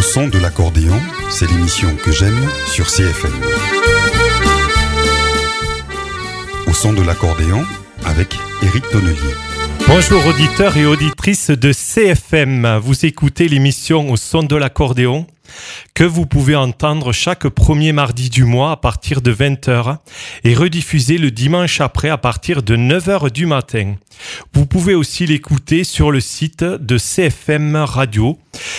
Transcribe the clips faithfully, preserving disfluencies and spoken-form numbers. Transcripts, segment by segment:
son de l'accordéon, c'est l'émission que j'aime sur C F M. Au son de l'accordéon, avec Éric Tonnelier. Bonjour auditeurs et auditrices de C F M, vous écoutez l'émission Au son de l'accordéon que vous pouvez entendre chaque premier mardi du mois à partir de vingt heures et rediffuser le dimanche après à partir de neuf heures du matin. Vous pouvez aussi l'écouter sur le site de C F M Radio.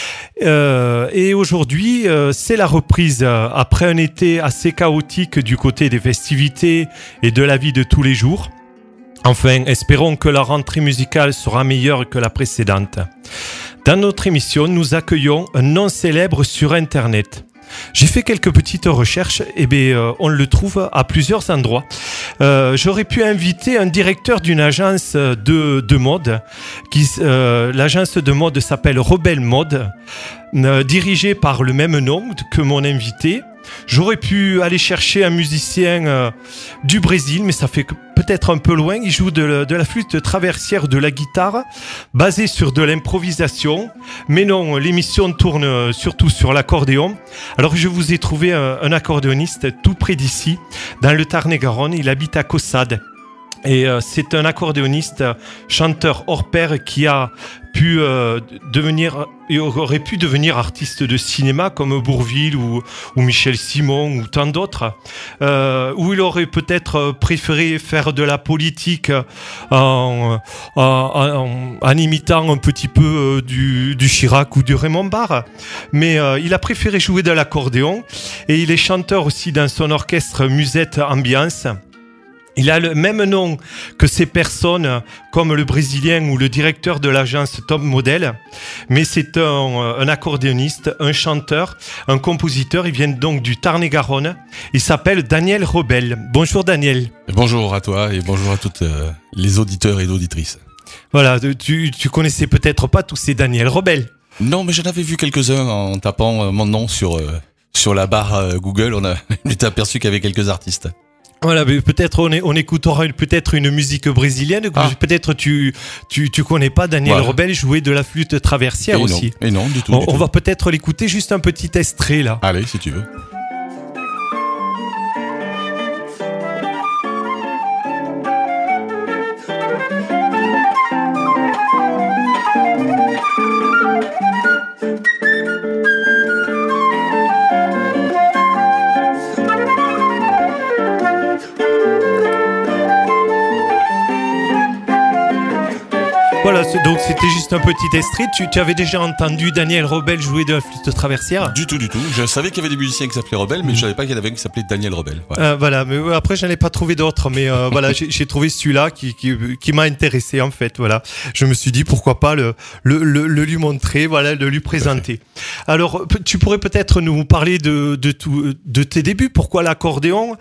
Euh, et aujourd'hui, euh, c'est la reprise euh, après un été assez chaotique du côté des festivités et de la vie de tous les jours. Enfin, espérons que la rentrée musicale sera meilleure que la précédente. Dans notre émission, nous accueillons un nom célèbre sur Internet. J'ai fait quelques petites recherches et bien, euh, on le trouve à plusieurs endroits. Euh, j'aurais pu inviter un directeur d'une agence de, de mode. Qui, euh, l'agence de mode s'appelle Rebelle Mode, euh, dirigée par le même nom que mon invité. J'aurais pu aller chercher un musicien euh, du Brésil, mais ça fait peut-être un peu loin. Il joue de, de la flûte traversière, de la guitare, basée sur de l'improvisation. Mais non, l'émission tourne surtout sur l'accordéon. Alors je vous ai trouvé un, un accordéoniste tout près d'ici, dans le Tarn-et-Garonne. Il habite à Caussade. Et euh, c'est un accordéoniste, chanteur hors pair qui a pu euh, devenir, il aurait pu devenir artiste de cinéma comme Bourvil ou, ou Michel Simon ou tant d'autres, euh, où il aurait peut-être préféré faire de la politique en, en, en, en imitant un petit peu du, du Chirac ou du Raymond Barre, mais euh, il a préféré jouer de l'accordéon et il est chanteur aussi dans son orchestre Musette Ambiance. Il a le même nom que ces personnes comme le Brésilien ou le directeur de l'agence Top Model, mais c'est un, un accordéoniste, un chanteur, un compositeur. Il vient donc du Tarn-et-Garonne. Il s'appelle Daniel Rebelle. Bonjour Daniel. Bonjour à toi et bonjour à toutes euh, les auditeurs et auditrices. Voilà, tu, tu connaissais peut-être pas tous ces Daniel Rebelle. Non, mais j'en avais vu quelques-uns en tapant euh, mon nom sur, euh, sur la barre euh, Google. On a été aperçu qu'il y avait quelques artistes. Voilà, mais peut-être on, est, on écoutera une, peut-être une musique brésilienne. Ah. Peut-être tu, tu tu connais pas Daniel voilà. Rebelle jouer de la flûte traversière et aussi. Non, et non, du tout. On, du on tout. va peut-être l'écouter, juste un petit extrait là. Allez, si tu veux. Voilà, donc c'était juste un petit extrait. Tu, tu avais déjà entendu Daniel Rebelle jouer de la flûte traversière ? Du tout, du tout. Je savais qu'il y avait des musiciens qui s'appelaient Rebelle, mais mmh. je savais pas qu'il y en avait un qui s'appelait Daniel Rebelle. Voilà, euh, voilà mais après j'en ai pas trouvé d'autres, mais euh, voilà, j'ai, j'ai trouvé celui-là qui, qui, qui m'a intéressé en fait. Voilà, je me suis dit pourquoi pas le, le, le, le lui montrer, voilà, le lui présenter. Alors, tu pourrais peut-être nous parler de, de, tout, de tes débuts. Pourquoi l'accordéon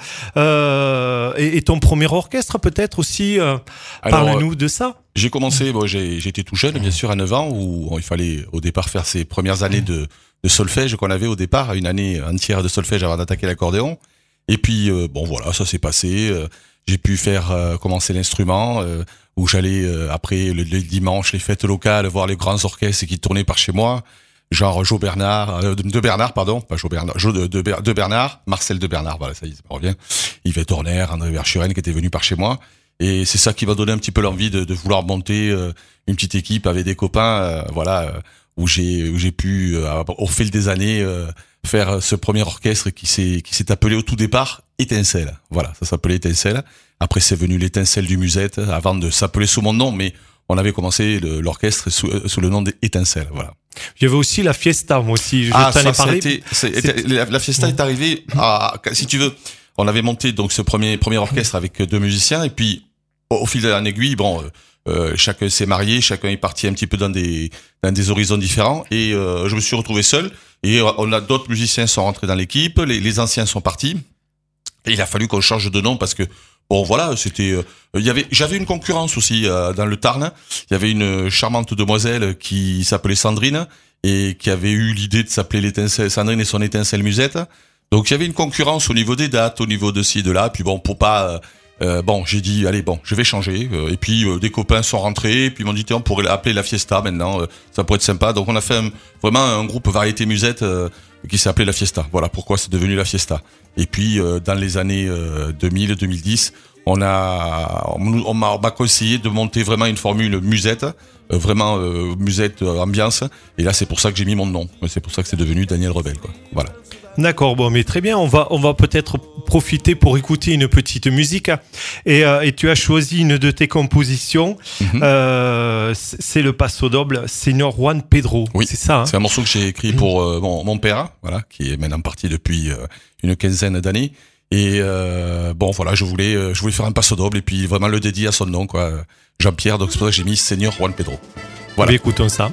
euh, et, et ton premier orchestre peut-être aussi euh, Alors, parle-nous de ça. J'ai commencé, bon, j'ai, j'étais tout jeune, bien sûr, à neuf ans, où il fallait au départ faire ses premières années de, de solfège qu'on avait au départ, une année entière de solfège avant d'attaquer l'accordéon. Et puis, euh, bon, voilà, ça s'est passé. Euh, j'ai pu faire euh, commencer l'instrument, euh, où j'allais, euh, après, le, le dimanche, les fêtes locales, voir les grands orchestres qui tournaient par chez moi, genre Joe Bernard, euh, de Bernard, pardon, pas Joe Bernard, Joe de, de, de Bernard, Marcel de Bernard, voilà, ça y est, ça me revient. Yvette Horner, André Verschuren, qui étaient venus par chez moi. Et c'est ça qui m'a donné un petit peu l'envie de, de vouloir monter euh, une petite équipe avec des copains, euh, voilà, euh, où j'ai où j'ai pu euh, au fil des années euh, faire ce premier orchestre qui s'est qui s'est appelé au tout départ Étincelle. Voilà, ça s'appelait Étincelle. Après c'est venu l'Étincelle du Musette avant de s'appeler sous mon nom, mais on avait commencé le, l'orchestre sous, sous le nom d'Étincelle. Voilà. Il y avait aussi la Fiesta, moi aussi. Je ah, t'en ça, ai parlé. C'était, c'est, la, la Fiesta est arrivée à, si tu veux, on avait monté donc ce premier premier orchestre avec deux musiciens et puis au fil d'un aiguille, bon, euh, chacun s'est marié, chacun est parti un petit peu dans des dans des horizons différents, et euh, je me suis retrouvé seul. Et on a d'autres musiciens sont rentrés dans l'équipe, les, les anciens sont partis. Et il a fallu qu'on change de nom parce que bon, voilà, c'était. Euh, il y avait, j'avais une concurrence aussi euh, dans le Tarn. Il y avait une charmante demoiselle qui s'appelait Sandrine et qui avait eu l'idée de s'appeler l'étincelle Sandrine et son étincelle Musette. Donc il y avait une concurrence au niveau des dates, au niveau de ci, de là. Puis bon, pour pas Euh, bon, j'ai dit, allez, bon, je vais changer. Euh, et puis, euh, des copains sont rentrés. Et puis, ils m'ont dit, tiens, on pourrait l'appeler La Fiesta maintenant. Euh, ça pourrait être sympa. Donc, on a fait un, vraiment un groupe variété musette euh, qui s'est appelé La Fiesta. Voilà pourquoi c'est devenu La Fiesta. Et puis, euh, dans les années euh, deux mille, deux mille dix, on a, on, on m'a, on m'a conseillé de monter vraiment une formule musette. Euh, vraiment euh, musette euh, ambiance. Et là, c'est pour ça que j'ai mis mon nom. C'est pour ça que c'est devenu Daniel Rebelle, quoi. Voilà. D'accord, bon, mais très bien. On va, on va peut-être profiter pour écouter une petite musique. Et, euh, et tu as choisi une de tes compositions. Mm-hmm. Euh, c'est le Paso Doble, Señor Juan Pedro. Oui, c'est ça. Hein, c'est un morceau que j'ai écrit pour euh, mon, mon père, voilà, qui est maintenant parti depuis euh, une quinzaine d'années. Et euh, bon, voilà, je voulais, euh, je voulais faire un Paso Doble et puis vraiment le dédier à son nom, quoi, Jean-Pierre. Donc c'est pour ça que j'ai mis Señor Juan Pedro. Voilà. Mais écoutons ça.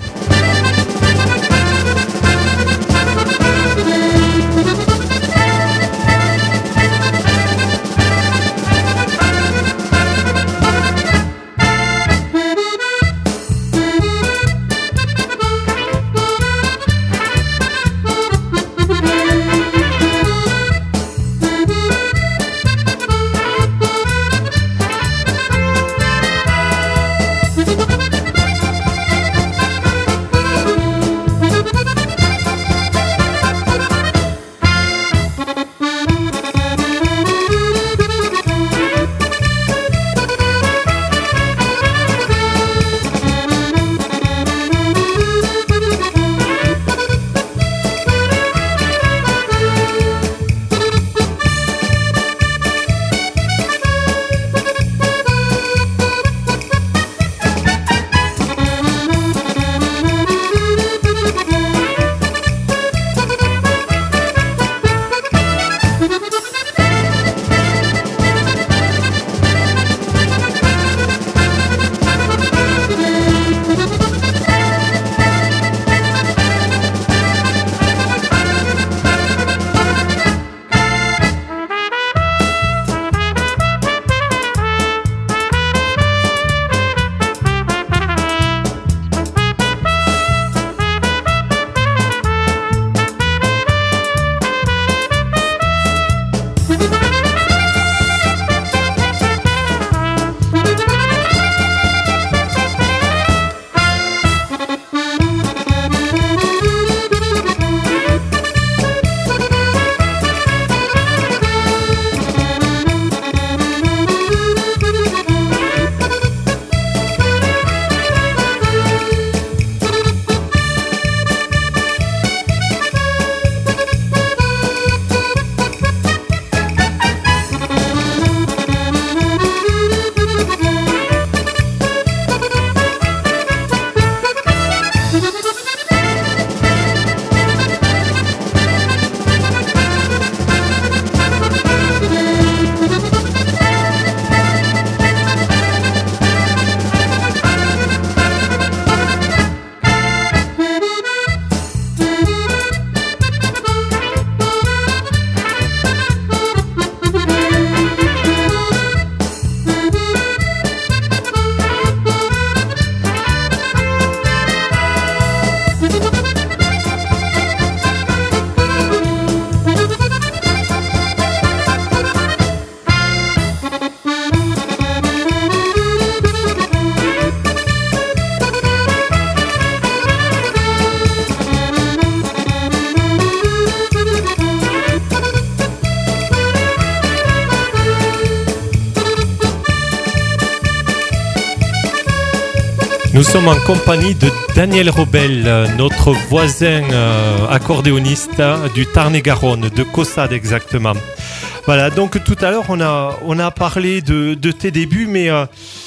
Nous sommes en compagnie de Daniel Rebelle, notre voisin euh, accordéoniste du Tarn-et-Garonne, de Caussade exactement. Voilà, donc tout à l'heure on a, on a parlé de, de tes débuts, mais euh,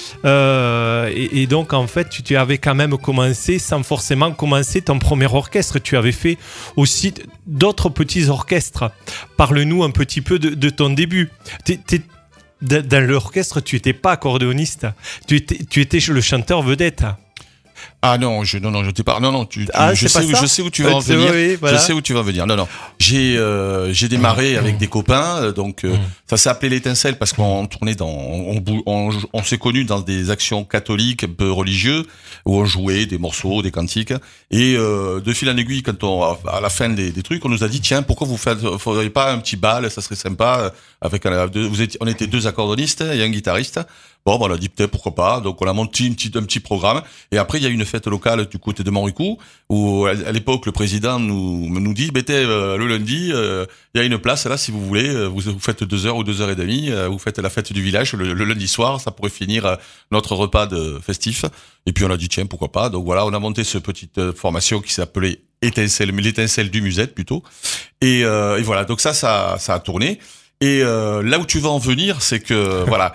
euh, et, et donc en fait tu avais quand même commencé sans forcément commencer ton premier orchestre. Tu avais fait aussi d'autres petits orchestres. Parle-nous un petit peu de, de ton début. T'es, t'es, dans l'orchestre, tu n'étais pas accordéoniste, tu étais, tu étais le chanteur vedette. Ah non, je non non je t'ai pas non non tu, tu Ah, je c'est sais pas où, ça je sais où tu vas en C'est venir. vrai, voilà. Je sais où tu vas en venir. Non non, j'ai euh, j'ai démarré avec des copains euh, donc euh, Mm. ça s'est appelé l'étincelle parce qu'on tournait dans on on, on, on s'est connus dans des actions catholiques un peu religieuses où on jouait des morceaux, des cantiques et euh, de fil en aiguille quand on à la fin des, des trucs, on nous a dit tiens, pourquoi vous faites faudrait pas un petit bal, ça serait sympa avec un, vous étiez on était deux accordonistes et un guitariste. Bon, ben, on a dit peut-être pourquoi pas. Donc on a monté une petite, un petit programme. Et après il y a une fête locale du côté de Montrucou où à l'époque le président nous nous dit, ben euh, le lundi euh, il y a une place là si vous voulez. Vous, vous faites deux heures ou deux heures et demie. Euh, vous faites la fête du village le, le lundi soir. Ça pourrait finir euh, notre repas de festif. Et puis on a dit tiens pourquoi pas. Donc voilà, on a monté cette petite euh, formation qui s'appelait Étincelle, l'étincelle du musette plutôt. Et, euh, et voilà. Donc ça ça ça a tourné. Et euh, là où tu vas en venir, c'est que voilà,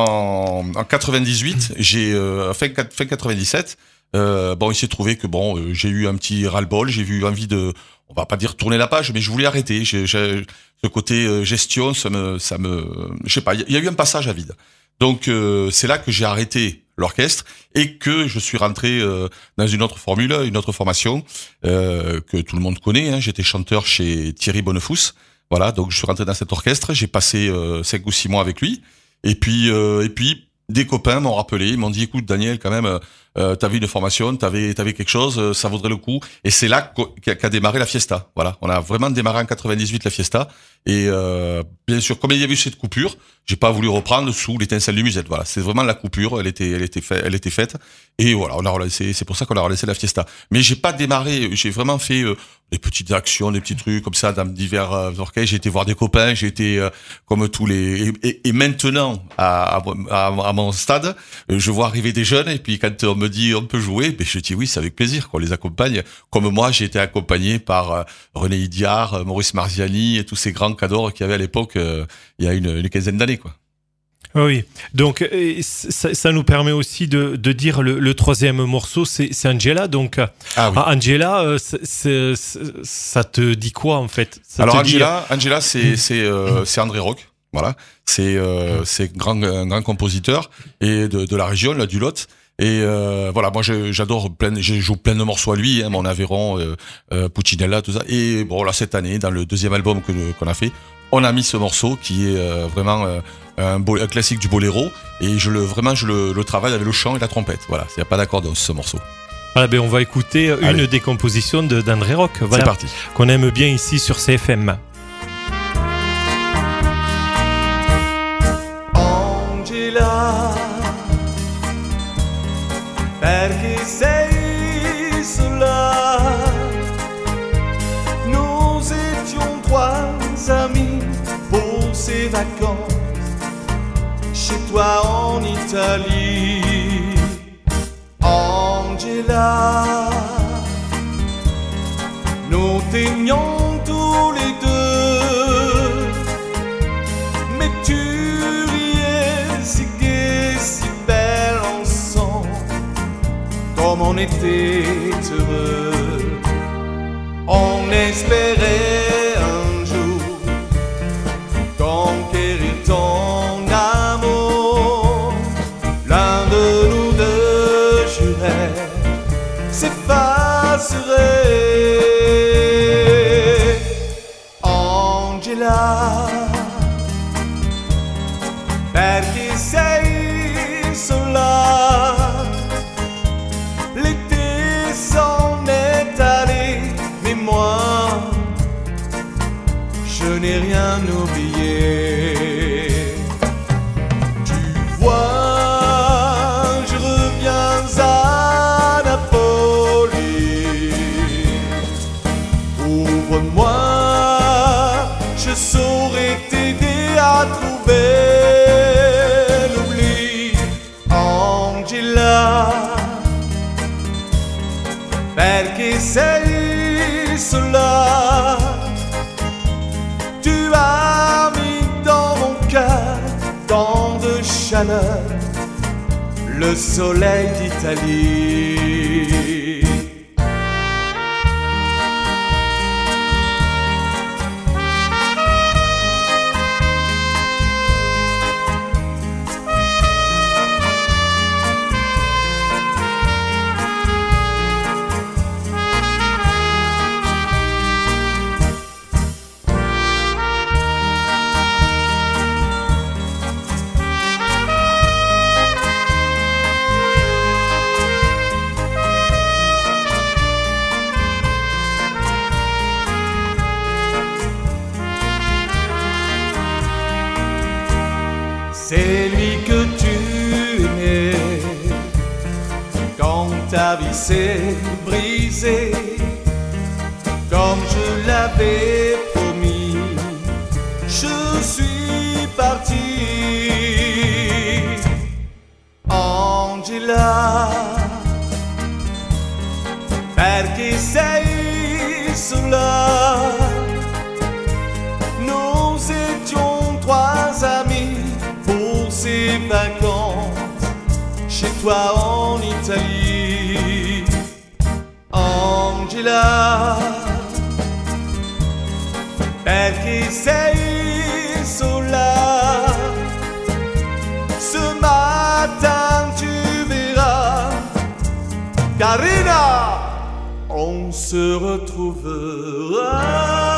en, en quatre-vingt-dix-huit, j'ai euh, fin, fin quatre-vingt-dix-sept, euh, bon, il s'est trouvé que bon, euh, j'ai eu un petit ras-le-bol, j'ai eu envie de, on va pas dire tourner la page, mais je voulais arrêter. J'ai, j'ai, ce côté euh, gestion, ça me, ça me, je sais pas, il y, y a eu un passage à vide. Donc euh, c'est là que j'ai arrêté l'orchestre et que je suis rentré euh, dans une autre formule, une autre formation euh, que tout le monde connaît. Hein. J'étais chanteur chez Thierry Bonnefous. Voilà, donc je suis rentré dans cet orchestre, j'ai passé euh, cinq ou six mois avec lui, et puis euh, et puis des copains m'ont rappelé, ils m'ont dit écoute Daniel, quand même, euh, t'avais une formation, t'avais t'avais quelque chose, ça vaudrait le coup, et c'est là qu'a, qu'a démarré la fiesta. Voilà, on a vraiment démarré en quatre-vingt-dix-huit la fiesta, et euh, bien sûr comme il y avait eu cette coupure, j'ai pas voulu reprendre sous l'étincelle du musette. Voilà, c'est vraiment la coupure, elle était elle était faite, elle était faite, et voilà, on a relaissé, c'est pour ça qu'on a relaissé la fiesta. Mais j'ai pas démarré, j'ai vraiment fait euh, des petites actions, des petits trucs comme ça dans divers euh, orchestres. J'ai été voir des copains, j'ai été euh, comme tous les et, et, et maintenant à, à, à mon stade, je vois arriver des jeunes et puis quand on me dit on peut jouer, ben je dis oui, c'est avec plaisir qu'on les accompagne. Comme moi, j'ai été accompagné par euh, René Idiard, Maurice Marziani et tous ces grands cadors qu'il y avait à l'époque euh, il y a une, une quinzaine d'années quoi. Oui, donc ça, ça nous permet aussi de, de dire le, le troisième morceau, c'est, c'est Angela. Donc, ah, oui. Angela, c'est, c'est, ça te dit quoi en fait? Ça Alors te Angela, dit... Angela, c'est c'est euh, c'est André Rock, voilà, c'est euh, c'est grand un grand compositeur et de de la région là du Lot. Et euh, voilà, moi je, j'adore plein, je joue plein de morceaux à lui, hein, mon Aveyron, euh, euh, Puccinella, tout ça. Et bon là cette année, dans le deuxième album que qu'on a fait, on a mis ce morceau qui est euh, vraiment euh, un, bo- un classique du boléro. Et je le vraiment je le, le travaille avec le chant et la trompette. Voilà, il y a pas d'accord dans ce morceau. Voilà, ben on va écouter une Allez. des compositions de, d'André Rock. Voilà, c'est parti. Qu'on aime bien ici sur C F M. Angela, perché sei sola? Nous étions trois amis pour ces vacances chez toi en Italie. Angela, nous t'aimions tous les deux, mais tu riais si gai, si belle ensemble, comme on était heureux. On espérait un jour conquérir ton amour. L'un de nous deux jurait s'effacerait. Angela, perché sei sola? L'été s'en est allé, mais moi, je n'ai rien oublié. Tu vois, je reviens à Napoli. Ouvre-moi, je saurai t'aider à trouver l'oubli. Angela, perché sei sola? Tu as mis dans mon cœur tant de chaleur, le soleil d'Italie. quand ta vie s'est brisée, comme je l'avais promis, je suis parti. Angela, perché sei sola? Nous étions trois amis pour ces vacances chez toi en Italie. Angela, perché sei sola? Ce matin tu verras, Carina, on se retrouvera.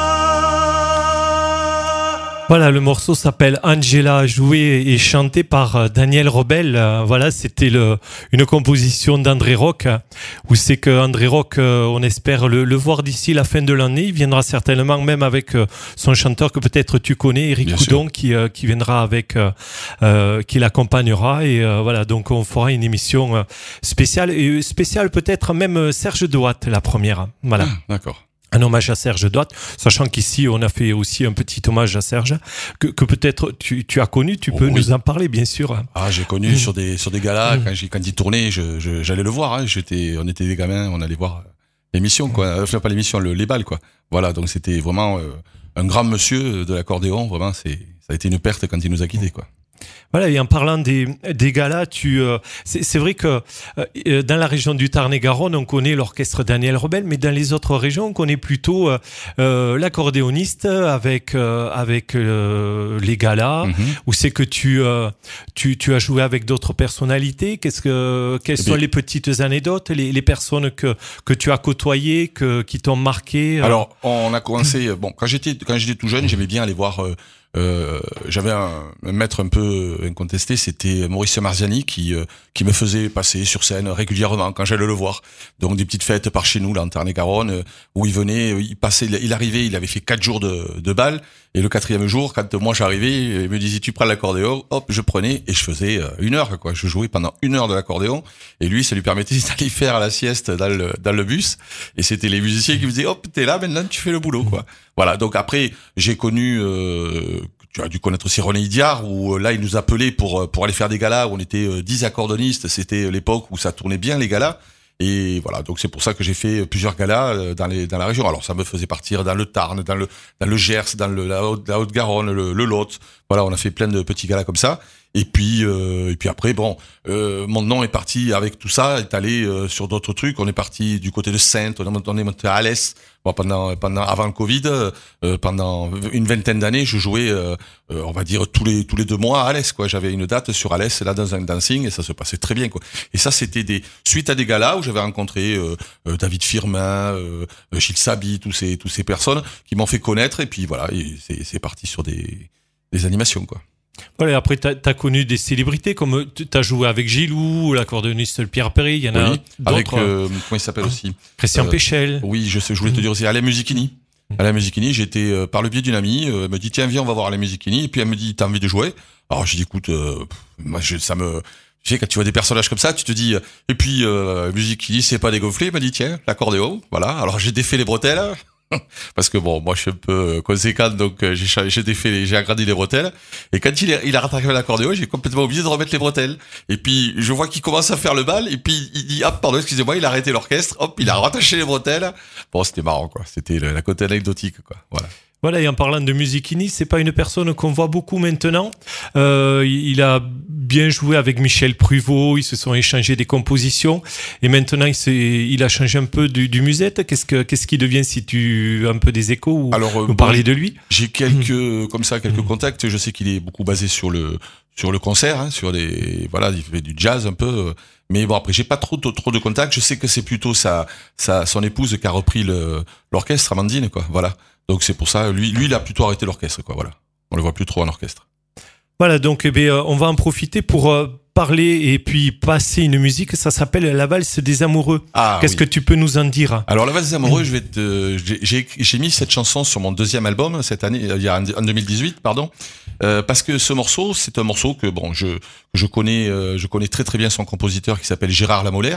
Voilà, le morceau s'appelle Angela, joué et chanté par Daniel Robel. Voilà, c'était le, une composition d'André Rock, où c'est que André Rock, on espère le, le voir d'ici la fin de l'année. Il viendra certainement même avec son chanteur que peut-être tu connais, Eric Bien Coudon, qui, qui viendra avec, euh, qui l'accompagnera. Et euh, voilà, donc on fera une émission spéciale, et spéciale peut-être même Serge Doat, la première. Voilà. Ah, d'accord. Un hommage à Serge Doat, sachant qu'ici on a fait aussi un petit hommage à Serge que, que peut-être tu, tu as connu, tu peux oui. nous en parler bien sûr. Ah, j'ai connu mmh. sur des sur des galas mmh. quand j'ai quand il tournait, je, je j'allais le voir. Hein, j'étais, on était des gamins, on allait voir l'émission quoi, enfin pas l'émission, le les balles quoi. Voilà, donc c'était vraiment euh, un grand monsieur de l'accordéon. Vraiment, c'est ça a été une perte quand il nous a quittés quoi. Voilà, et en parlant des, des galas, tu, euh, c'est, c'est vrai que euh, dans la région du Tarn-et-Garonne, on connaît l'orchestre Daniel Robel, mais dans les autres régions, on connaît plutôt euh, euh, l'accordéoniste avec euh, avec euh, les galas. Mm-hmm. Où c'est que tu, euh, tu tu as joué avec d'autres personnalités. Qu'est-ce que quelles sont bien. les petites anecdotes, les, les personnes que que tu as côtoyées, que qui t'ont marqué? euh... Alors, on a commencé. Bon, quand j'étais quand j'étais tout jeune, j'aimais bien aller voir. Euh, Euh, j'avais un, un maître un peu incontesté, c'était Maurice Marziani qui euh, qui me faisait passer sur scène régulièrement quand j'allais le voir. Donc des petites fêtes par chez nous là en Tarn-et-Garonne euh, où il venait, il passait, il arrivait, il avait fait quatre jours de, de bal et le quatrième jour quand moi j'arrivais, il me disait tu prends l'accordéon, hop je prenais et je faisais une heure quoi. Je jouais pendant une heure de l'accordéon et lui ça lui permettait d'aller faire la sieste dans le dans le bus et c'était les musiciens qui me disaient hop t'es là maintenant tu fais le boulot quoi. Voilà, donc après, j'ai connu, euh, tu as dû connaître aussi René Idiard, où là, il nous appelait pour pour aller faire des galas, où on était euh, dix accordonistes, c'était l'époque où ça tournait bien les galas, et voilà, donc c'est pour ça que j'ai fait plusieurs galas dans les dans la région. Alors ça me faisait partir dans le Tarn, dans le dans le Gers, dans le, la, Haute, la Haute-Garonne, le, le Lot, voilà, on a fait plein de petits galas comme ça. Et puis euh, et puis après bon euh, mon nom est parti avec tout ça, est allé euh, sur d'autres trucs. On est parti du côté de Sainte, on est monté à Alès. Bon, pendant pendant avant le Covid, euh, pendant une vingtaine d'années, je jouais euh, euh, on va dire tous les tous les deux mois à Alès quoi. J'avais une date sur Alès là dans un dancing et ça se passait très bien quoi. Et ça c'était des suite à des galas où j'avais rencontré euh, euh, David Firmin, euh, Gilles Sabi, tous ces tous ces personnes qui m'ont fait connaître et puis voilà, et c'est c'est parti sur des des animations quoi. Voilà, après, tu as connu des célébrités, comme tu as joué avec Gilou, l'accordéoniste Pierre Perret, il y en a oui, d'autres. Avec, euh, comment il s'appelle aussi Christian euh, Péchel. Oui, je, sais, je voulais te dire aussi, Alain Musichini. Mmh. Alain Musichini, j'étais euh, par le biais d'une amie, euh, elle me dit, tiens, viens, on va voir Alain Musichini. Et puis elle me dit, t'as envie de jouer? Alors j'ai dit, écoute, euh, moi, je, ça me... Tu sais, quand tu vois des personnages comme ça, tu te dis... Et puis, euh, Musichini, c'est pas dégonflé, il m'a dit, tiens, l'accordéon, voilà. Alors j'ai défait les bretelles... Parce que bon, moi je suis un peu conséquent, donc j'ai j'ai défait, j'ai agrandi les bretelles. Et quand il, est, il a rattrapé l'accordéon, j'ai complètement oublié de remettre les bretelles. Et puis je vois qu'il commence à faire le bal, et puis il dit hop, pardon, excusez-moi, il a arrêté l'orchestre, hop, il a rattaché les bretelles. Bon, c'était marrant quoi, c'était la côté anecdotique quoi, voilà. Voilà, et en parlant de Musichini, c'est pas une personne qu'on voit beaucoup maintenant. Euh, il a bien joué avec Michel Pruvot, ils se sont échangés des compositions, et maintenant il, il a changé un peu du, du musette. Qu'est-ce que qu'est-ce qui devient si tu as un peu des échos ou Alors, euh, nous parler de lui? J'ai quelques mmh. comme ça quelques mmh. contacts. Je sais qu'il est beaucoup basé sur le sur le concert, hein, sur des voilà, il fait du jazz un peu. Mais bon, après j'ai pas trop trop de contacts. Je sais que c'est plutôt sa sa son épouse qui a repris le l'orchestre, Amandine quoi. Voilà. Donc c'est pour ça, lui, lui, il a plutôt arrêté l'orchestre, quoi. Voilà, on le voit plus trop en orchestre. Voilà, donc eh bien, on va en profiter pour euh, parler et puis passer une musique. Ça s'appelle La Valse des Amoureux. Ah, Qu'est-ce oui. que tu peux nous en dire? Alors La Valse des Amoureux, mmh. je vais te, j'ai, j'ai mis cette chanson sur mon deuxième album cette année, il y a en deux mille dix-huit, pardon, euh, parce que ce morceau, c'est un morceau que bon, je je connais, euh, je connais très très bien son compositeur qui s'appelle Gérard Lamolaire.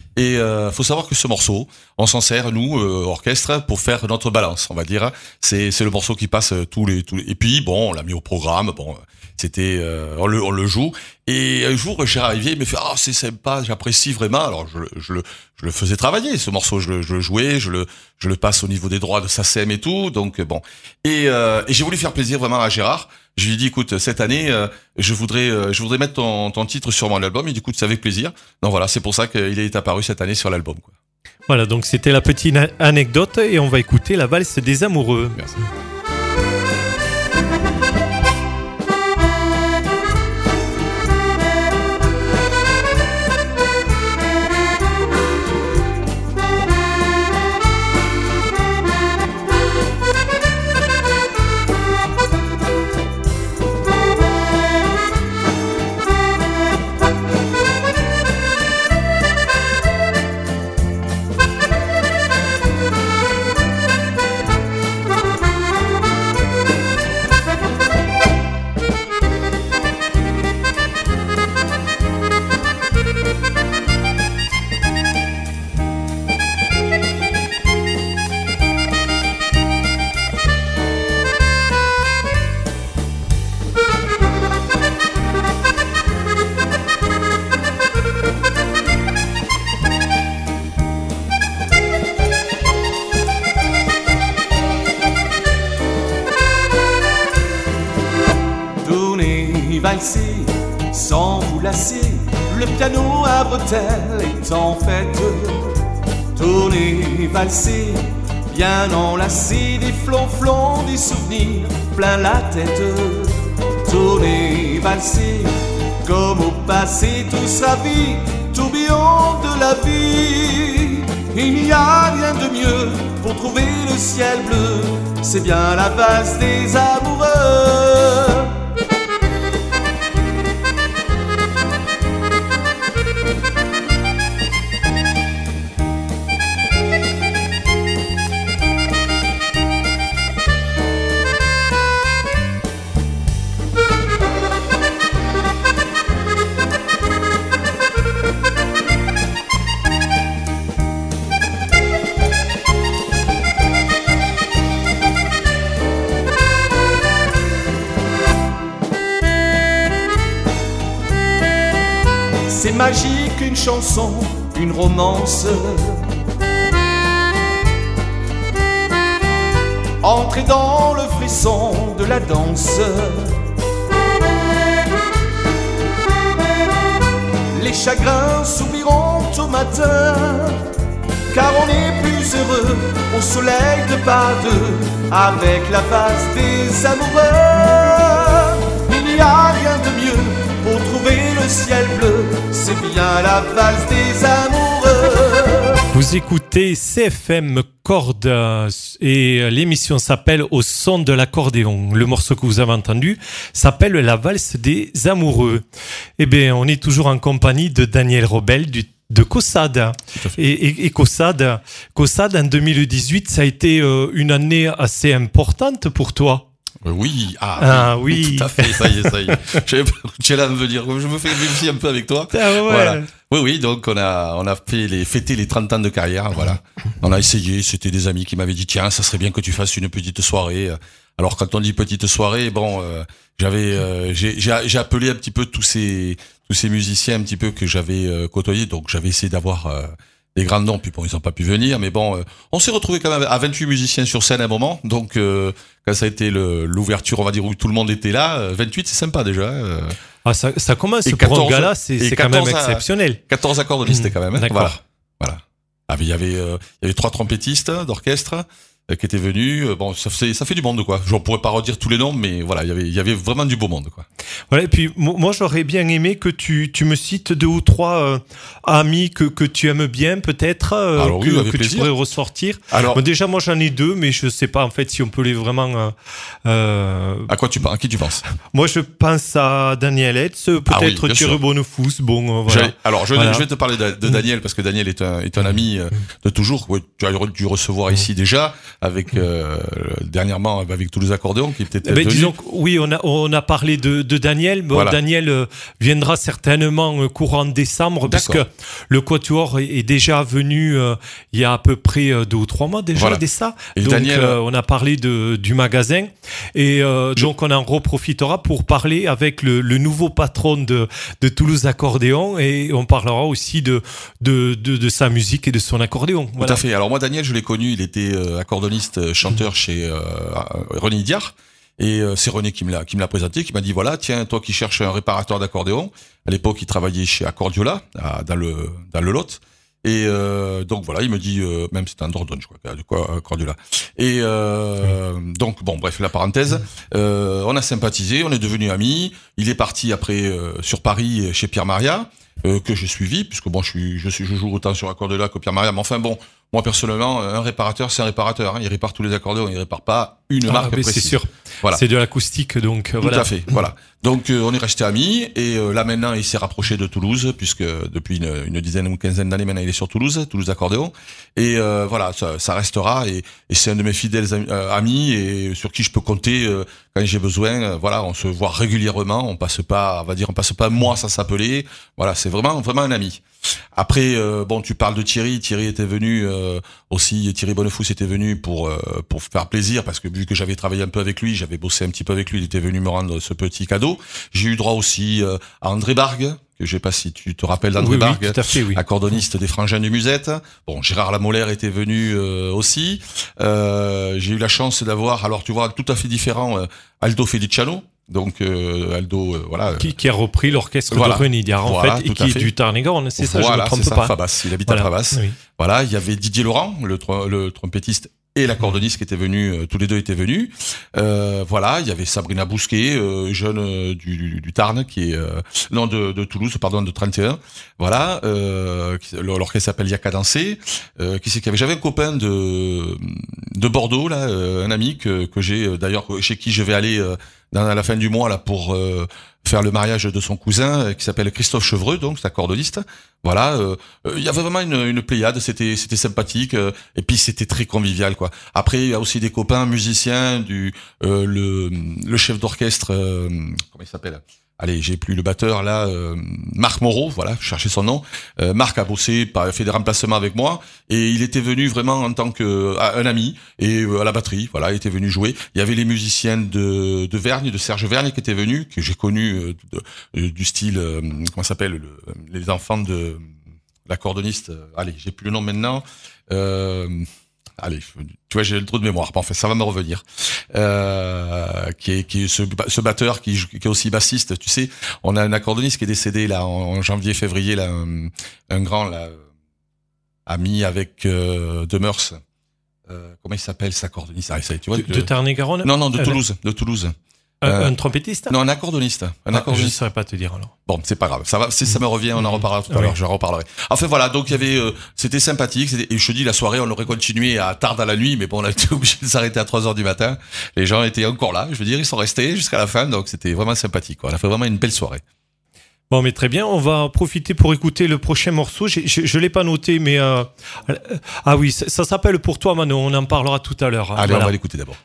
Et euh, faut savoir que ce morceau, on s'en sert nous euh, orchestre pour faire notre balance, on va dire. C'est c'est le morceau qui passe tous les tous les... et puis bon, on l'a mis au programme. Bon, c'était euh, on le on le joue. Et un jour, Gérard Rivier me fait ah c'est sympa, j'apprécie vraiment. Alors je je le je le faisais travailler ce morceau, je le je le jouais, je le je le passe au niveau des droits de S A C E M et tout. Donc bon. Et euh, et j'ai voulu faire plaisir vraiment à Gérard. Je lui ai dit, écoute, cette année, euh, je voudrais, euh, je voudrais mettre ton, ton titre sur mon album. Il dit, écoute, c'est avec plaisir. Donc voilà, c'est pour ça qu'il est apparu cette année sur l'album, quoi. Voilà, donc c'était la petite anecdote et on va écouter la valse des amoureux. Merci. Valser, sans vous lasser, le piano à bretelles est en fête. Tournez, valser, bien enlacé, des flonflons, des souvenirs plein la tête. Tournez, valser, comme au passé, tous ravis, tourbillon de la vie. Il n'y a rien de mieux pour trouver le ciel bleu, c'est bien la valse des amoureux. C'est magique une chanson, une romance. Entrez dans le frisson de la danse. Les chagrins s'oublieront au matin, car on est plus heureux au soleil de pas deux, avec la valse des amoureux. Il n'y a rien de mieux pour trouver le ciel bleu, c'est bien la valse des amoureux. Vous écoutez C F M Cordes et l'émission s'appelle Au son de l'accordéon. Le morceau que vous avez entendu s'appelle La valse des amoureux. Eh bien, on est toujours en compagnie de Daniel Robel du de Caussade. Et, et, et Caussade, Caussade en deux mille dix-huit, ça a été euh, une année assez importante pour toi. Oui, ah, ah oui, oui, tout à fait, ça y est, ça y est. Je savais pas où tu allais me dire, je me fais vérifier un peu avec toi. Ah ouais. Voilà. Oui, oui, donc on a, on a fait les, fêté les trente ans de carrière, voilà. On a essayé, c'était des amis qui m'avaient dit, tiens, ça serait bien que tu fasses une petite soirée. Alors quand on dit petite soirée, bon, euh, j'avais, euh, j'ai, j'ai, j'ai appelé un petit peu tous ces, tous ces musiciens un petit peu que j'avais euh, côtoyés, donc j'avais essayé d'avoir euh, des grands noms, puis bon, ils n'ont pas pu venir, mais bon, euh, on s'est retrouvé quand même à vingt-huit musiciens sur scène à un moment, donc euh, quand ça a été le, l'ouverture, on va dire, où tout le monde était là, euh, vingt-huit, c'est sympa déjà. Euh. Ah, ça, ça commence Et pour quatorze, un gars-là, c'est, c'est quand même exceptionnel. quatorze accordéonistes Mmh, quand même, hein. D'accord. Voilà. Voilà. Ah, mais il y avait, euh, il y avait trois trompettistes d'orchestre euh, qui étaient venus. Euh, bon, ça fait, ça fait du monde, quoi. Je ne pourrais pas redire tous les noms, mais voilà, il y avait, il y avait vraiment du beau monde, quoi. Voilà, et puis moi j'aurais bien aimé que tu, tu me cites deux ou trois euh, amis que, que tu aimes bien, peut-être, euh, Alors, oui, que, avec que tu plaisir. pourrais ressortir. Alors, Bon, déjà, moi j'en ai deux, mais je sais pas en fait si on peut les vraiment. Euh, euh, à quoi tu penses? À qui tu penses? Moi je pense à Daniel Hetz, peut-être Ah oui, bien Thierry sûr. Bonnefous. Bon, euh, voilà. J'allais- Alors, je, Voilà. je vais te parler de, de Daniel parce que Daniel est un, est un ami euh, de toujours. Ouais, tu as dû recevoir ici déjà. avec euh, dernièrement avec Toulouse Accordéon qui peut-être. Ben, disons que, oui, on a on a parlé de, de Daniel. Bon, voilà. Daniel euh, viendra certainement euh, courant décembre, D'accord. puisque le Quatuor est, est déjà venu euh, il y a à peu près euh, deux ou trois mois déjà, voilà. dès ça. Et donc Daniel, euh, on a parlé de du magasin et euh, je... donc on en reprofitera pour parler avec le, le nouveau patron de de Toulouse Accordéon et on parlera aussi de de de, de sa musique et de son accordéon. Voilà. Tout à fait. Alors moi Daniel, je l'ai connu, il était euh, accordoniste, chanteur mmh. chez euh, René Idiard. Et euh, c'est René qui me l'a qui me l'a présenté, qui m'a dit voilà, tiens, toi qui cherches un réparateur d'accordéon. À l'époque, il travaillait chez Accordiola à, dans le dans le Lot. Et euh, donc voilà, il me dit euh, même c'était un Dordogne, je crois, de quoi Accordiola. Et euh, oui. donc bon, bref, la parenthèse. Euh, on a sympathisé, on est devenus amis. Il est parti après euh, sur Paris chez Pierre Maria. Euh, que j'ai suivi, puisque bon, je suis, je suis, je joue autant sur Accordéon que Pierre Maria, mais enfin bon, moi personnellement, un réparateur, c'est un réparateur, hein, il répare tous les accordéons, il répare pas une ah, marque précise. C'est sûr, voilà. C'est de l'acoustique, donc Tout voilà. à fait, voilà. Donc euh, on est resté amis, et euh, là maintenant, il s'est rapproché de Toulouse, puisque depuis une, une dizaine ou une quinzaine d'années maintenant, il est sur Toulouse, Toulouse Accordéon, et euh, voilà, ça, ça restera, et, et c'est un de mes fidèles amis, euh, amis et sur qui je peux compter euh, quand j'ai besoin. Euh, voilà, on se voit régulièrement, on passe pas, on va dire, on passe pas mois sans s'appeler. Voilà, c'est vraiment, vraiment un ami. Après, euh, bon, tu parles de Thierry. Thierry était venu euh, aussi. Thierry Bonnefous était venu pour euh, pour faire plaisir parce que vu que j'avais travaillé un peu avec lui, j'avais bossé un petit peu avec lui. Il était venu me rendre ce petit cadeau. J'ai eu droit aussi euh, à André Bargue, que je sais pas si tu te rappelles d'André oui, Bargue, oui, tout à fait, oui. accordoniste des Frangins du Musette. Bon, Gérard Lamolaire était venu euh, aussi. Euh, j'ai eu la chance d'avoir, alors tu vois, tout à fait différent, euh, Aldo Feliciano. Donc euh, Aldo, euh, voilà, qui, qui a repris l'orchestre voilà. de René Idiard en voilà, fait, et qui est fait. du Tarn-et-Garonne, c'est ça, voilà, je me trompe c'est ça, pas. Fabas, il habite voilà. à Fabas. Oui. Voilà, il y avait Didier Laurent, le, tr- le trompettiste et l'accordoniste qui étaient venus, euh, tous les deux étaient venus. Euh, voilà, il y avait Sabrina Bousquet, euh, jeune euh, du, du, du Tarn, qui est euh, non de, de Toulouse, pardon, de trente et un. Voilà, euh, l'orchestre s'appelle Yaka Dansé. Euh, qui c'est qu'il y avait J'avais un copain de de Bordeaux là, euh, un ami que que j'ai d'ailleurs chez qui je vais aller euh, dans à la fin du mois là pour euh, faire le mariage de son cousin euh, qui s'appelle Christophe Chevreux, donc c'est accordoniste. Voilà, il euh, euh, y avait vraiment une, une pléiade, c'était c'était sympathique euh, et puis c'était très convivial quoi. Après il y a aussi des copains musiciens du euh, le le chef d'orchestre euh, comment il s'appelle Allez, j'ai plus le batteur là, euh, Marc Moreau, voilà, je cherchais son nom. Euh, Marc a bossé, a fait des remplacements avec moi, et il était venu vraiment en tant que un ami et euh, à la batterie, voilà, il était venu jouer. Il y avait les musiciens de de Vergne, de Serge Vergne qui étaient venus, que j'ai connu euh, de, de, du style euh, comment ça s'appelle, le, les enfants de l'accordoniste. Euh, allez, j'ai plus le nom maintenant. Euh, Allez, tu vois, j'ai le trou de mémoire. Bon, en fait, ça va me revenir. Euh, qui est, qui est ce, ce batteur qui, qui est aussi bassiste. Tu sais, on a un accordoniste qui est décédé là en, en janvier, février, là, un, un grand là, ami avec euh, Demers. Euh, comment il s'appelle, cet accordoniste? Ah, ça, tu vois, de, de Tarn-et-Garonne? Non, non, de Toulouse, de Toulouse. Un, euh, un trompettiste? Non, un accordoniste. Un ah, accordoniste. Je ne saurais pas te dire alors. Bon, c'est pas grave. Ça va, si ça me revient, on en reparlera tout à l'heure. Oui. Je en reparlerai. Enfin voilà, donc il y avait, euh, c'était sympathique. C'était, et je te dis, la soirée, on aurait continué à tard dans la nuit, mais bon, on a été obligé de s'arrêter à trois heures du matin. Les gens étaient encore là. Je veux dire, ils sont restés jusqu'à la fin, donc c'était vraiment sympathique, quoi. On a fait vraiment une belle soirée. Bon, mais très bien. On va profiter pour écouter le prochain morceau. J'ai, je, je l'ai pas noté, mais euh, ah oui, ça, ça s'appelle Pour toi, Manon. On en parlera tout à l'heure. Allez, voilà. On va l'écouter d'abord.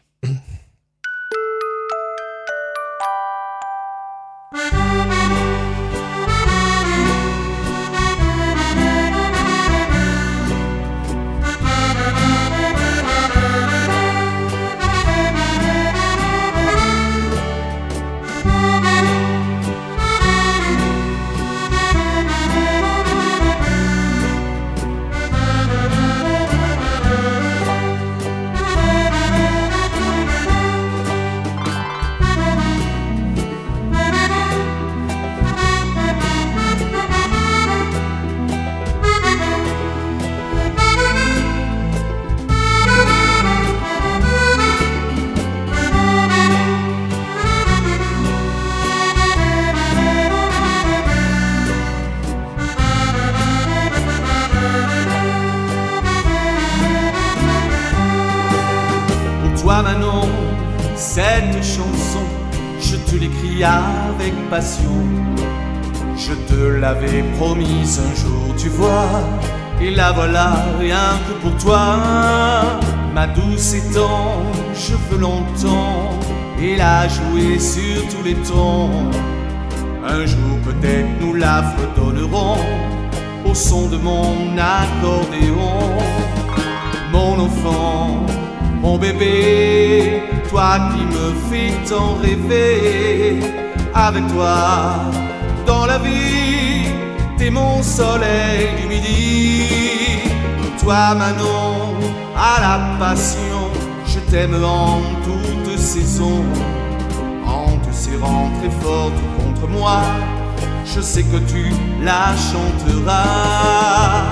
Manon, cette chanson, je te l'écris avec passion. Je te l'avais promise un jour, tu vois, et la voilà rien que pour toi. ma douce étang, je veux longtemps et la jouer sur tous les tons. Un jour peut-être nous la fredonnerons au son de mon accordéon. Mon enfant, mon bébé, toi qui me fais tant rêver. Avec toi, dans la vie, t'es mon soleil du midi. Toi Manon, à la passion, je t'aime en toute saison. En te serrant très fort contre moi, je sais que tu la chanteras.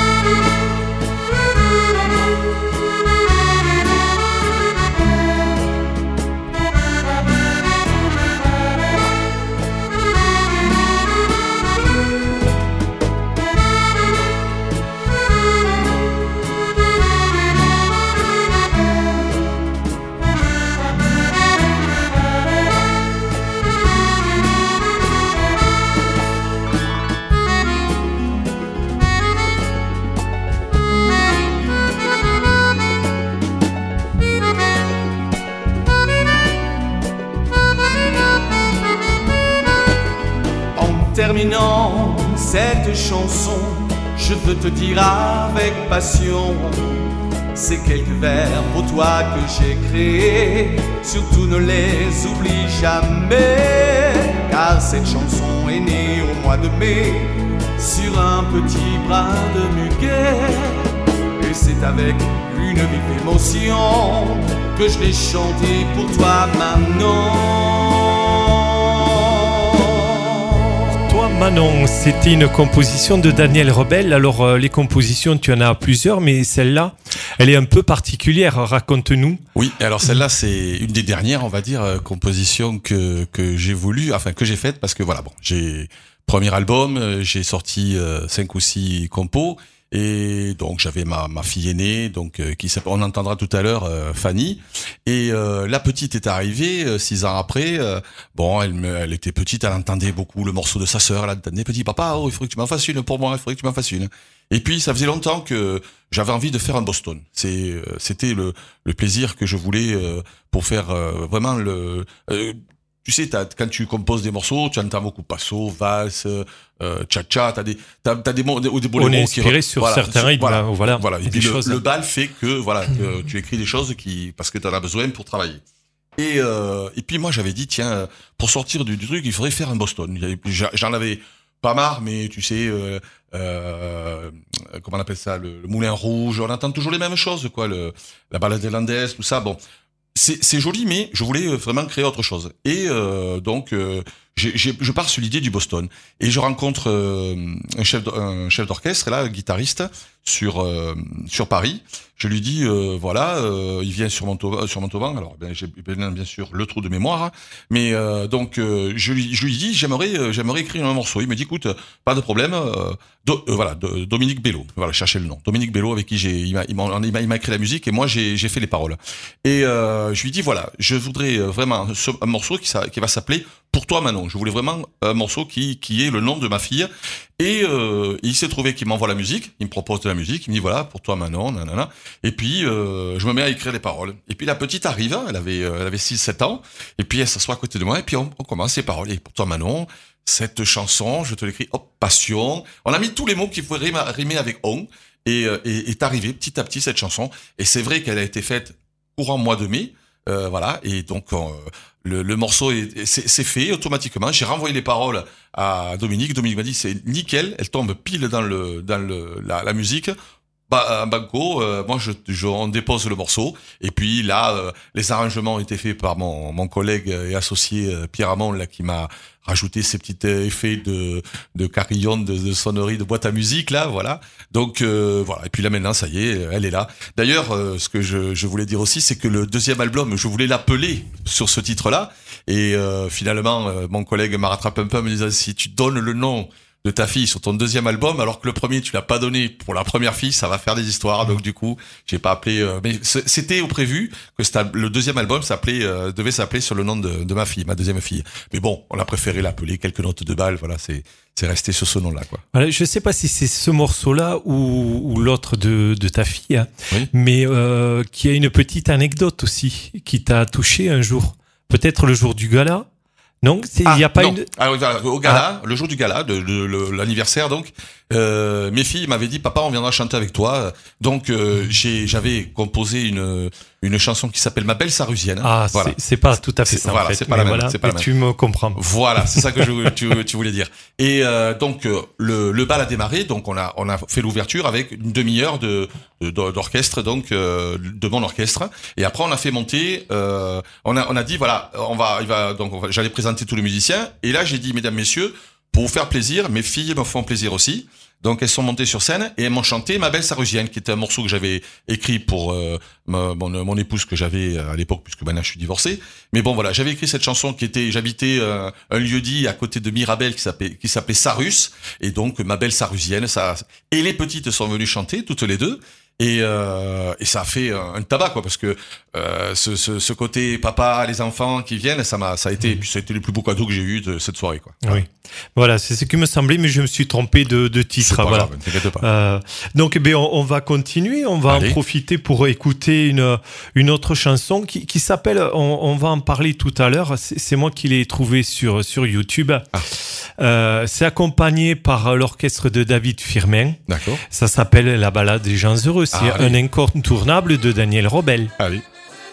Terminant cette chanson, je veux te dire avec passion ces quelques vers pour toi que j'ai créés. Surtout ne les oublie jamais, car cette chanson est née au mois de mai sur un petit brin de muguet. Et c'est avec une vive émotion que je l'ai chantée pour toi maintenant. Manon, c'était une composition de Daniel Rebel. Alors, euh, les compositions, tu en as plusieurs, mais celle-là, elle est un peu particulière. Raconte-nous. Oui, alors celle-là, c'est une des dernières, on va dire, euh, compositions que que j'ai voulu, enfin que j'ai faites, parce que voilà, bon, j'ai premier album, euh, j'ai sorti euh, cinq ou six compos. Et donc j'avais ma ma fille aînée, donc euh, qui s'appelle, on entendra tout à l'heure, euh, Fanny. Et euh, la petite est arrivée euh, six ans après. Euh, bon, elle me, elle était petite, elle entendait beaucoup le morceau de sa sœur. Elle entendait petit papa, oh il faudrait que tu m'en fasses une pour moi, il faudrait que tu m'en fasses une. Et puis ça faisait longtemps que j'avais envie de faire un Boston. C'est euh, c'était le le plaisir que je voulais euh, pour faire euh, vraiment le euh, tu sais, t'as, quand tu composes des morceaux, tu entends beaucoup passo, valse, euh, cha-cha, t'as des, t'as, t'as des mots, des, des boléros qui... On est inspiré sur voilà, certains rythmes, voilà, voilà. voilà. Et puis le, le bal fait que, voilà, que tu écris des choses qui, parce que t'en as besoin pour travailler. Et, euh, et puis moi, j'avais dit, tiens, pour sortir du, du truc, il faudrait faire un Boston. J'en avais pas marre, mais tu sais, euh, euh, comment on appelle ça, le, le Moulin Rouge, on entend toujours les mêmes choses, quoi, le, la balade irlandaise, tout ça, bon. C'est, c'est joli, mais je voulais vraiment créer autre chose. Et euh, donc, euh, j'ai, j'ai, je pars sur l'idée du Boston. Et je rencontre euh, un chef, un chef d'orchestre, là, un guitariste, sur euh, sur Paris. Je lui dis, euh, voilà, euh, il vient sur Montauban, sur Montauban. Alors, ben, j'ai bien, bien sûr le trou de mémoire, hein, mais euh, donc euh, je lui, je lui dis, j'aimerais, euh, j'aimerais écrire un morceau. Il me dit, écoute, pas de problème. Euh, do, euh, voilà, de, Dominique Bello. Voilà, cherchez le nom. Dominique Bello, avec qui j'ai, il m'a, il m'a, il m'a écrit la musique et moi j'ai, j'ai fait les paroles. Et euh, je lui dis, voilà, je voudrais vraiment un morceau qui, qui va s'appeler Pour toi Manon. Je voulais vraiment un morceau qui, qui est le nom de ma fille. Et euh, il s'est trouvé qu'il m'envoie la musique, il me propose de la musique, il me dit voilà, pour toi Manon, nanana. Et puis euh, je me mets à écrire les paroles. Et puis la petite arrive, elle avait elle avait six sept ans, et puis elle s'assoit à côté de moi, et puis on, on commence les paroles. Et pour toi Manon, cette chanson, je te l'écris, hop, passion. On a mis tous les mots qui pouvaient rimer, rimer avec on, et, et est arrivée petit à petit cette chanson. Et c'est vrai qu'elle a été faite courant mois de mai, euh, voilà, et donc... Euh, Le, le morceau est, c'est, c'est fait automatiquement. J'ai renvoyé les paroles à Dominique. Dominique m'a dit c'est nickel. Elle tombe pile dans le dans le la, la musique. Bah, banco. Euh, moi, je, je on dépose le morceau. Et puis là, euh, les arrangements ont été faits par mon mon collègue et associé euh, Pierre Hamon là qui m'a rajouté ces petits effets de de carillon, de, de sonnerie, de boîte à musique là, voilà. Donc euh, voilà. Et puis là maintenant, ça y est, elle est là. D'ailleurs, euh, ce que je je voulais dire aussi, c'est que le deuxième album, je voulais l'appeler sur ce titre-là. Et euh, finalement, euh, mon collègue m'a rattrapé un peu en me disant si tu donnes le nom de ta fille sur ton deuxième album, alors que le premier tu l'as pas donné pour la première fille, ça va faire des histoires. Donc du coup, j'ai pas appelé. Euh, mais c'était au prévu que c'était, le deuxième album s'appelait, euh, devait s'appeler sur le nom de, de ma fille, ma deuxième fille. Mais bon, on a préféré l'appeler quelques notes de balle. Voilà, c'est c'est resté sur ce nom-là, quoi. Voilà, je sais pas si c'est ce morceau-là ou, ou l'autre de, de ta fille, hein, Oui. mais euh, qui a une petite anecdote aussi qui t'a touché un jour. Peut-être le jour du gala. Non, il Ah, y a pas non. une. Ah, oui, voilà, au gala, le jour du gala, de, de- le- l'anniversaire donc, euh, mes filles m'avaient dit papa, on viendra chanter avec toi. Donc euh, j'ai j'avais composé une une chanson qui s'appelle Ma belle Sarusienne. Ah, voilà. c'est, c'est pas tout à fait C'est- ça. voilà, en fait, c'est pas mais la même, voilà, c'est pas la mais même. tu me comprends. Voilà, c'est ça que je, tu, tu voulais dire. Et euh, donc euh, le, le bal a démarré, donc on a on a fait l'ouverture avec une demi-heure de, de d'orchestre, donc euh, de mon orchestre. Et après on a fait monter, euh, on a on a dit voilà, on va il va donc on va- j'allais présenter tous les musiciens. Et là j'ai dit mesdames messieurs, pour vous faire plaisir, mes filles me font plaisir aussi. Donc elles sont montées sur scène et elles m'ont chanté Ma belle Sarusienne, qui était un morceau que j'avais écrit pour euh, ma- mon, mon épouse que j'avais à l'époque, puisque maintenant je suis divorcé. Mais bon voilà, j'avais écrit cette chanson qui était, j'habitais euh, un lieu-dit à côté de Mirabel qui s'appelait qui s'appelait Sarus, et donc Ma belle Sarusienne. Ça et les petites sont venues chanter toutes les deux. Et, euh, et ça a fait un, un tabac, quoi, parce que euh, ce, ce, ce côté papa, les enfants qui viennent, ça m'a, ça a été, puis ça a été les plus beaux cadeaux que j'ai eu de cette soirée, quoi. Oui. Voilà, c'est ce qui me semblait, mais je me suis trompé de, de C'est titre. pas Voilà. grave, ne t'inquiète pas. Euh, donc, eh bien, on, on va continuer. On va Allez. en profiter pour écouter une une autre chanson qui, qui s'appelle. On, on va en parler tout à l'heure. C'est, c'est moi qui l'ai trouvé sur sur YouTube. Ah. Euh, c'est accompagné par l'orchestre de David Firmin. D'accord. Ça s'appelle La balade des gens heureux. C'est Ah, un oui. incontournable de Daniel Robel. Allez.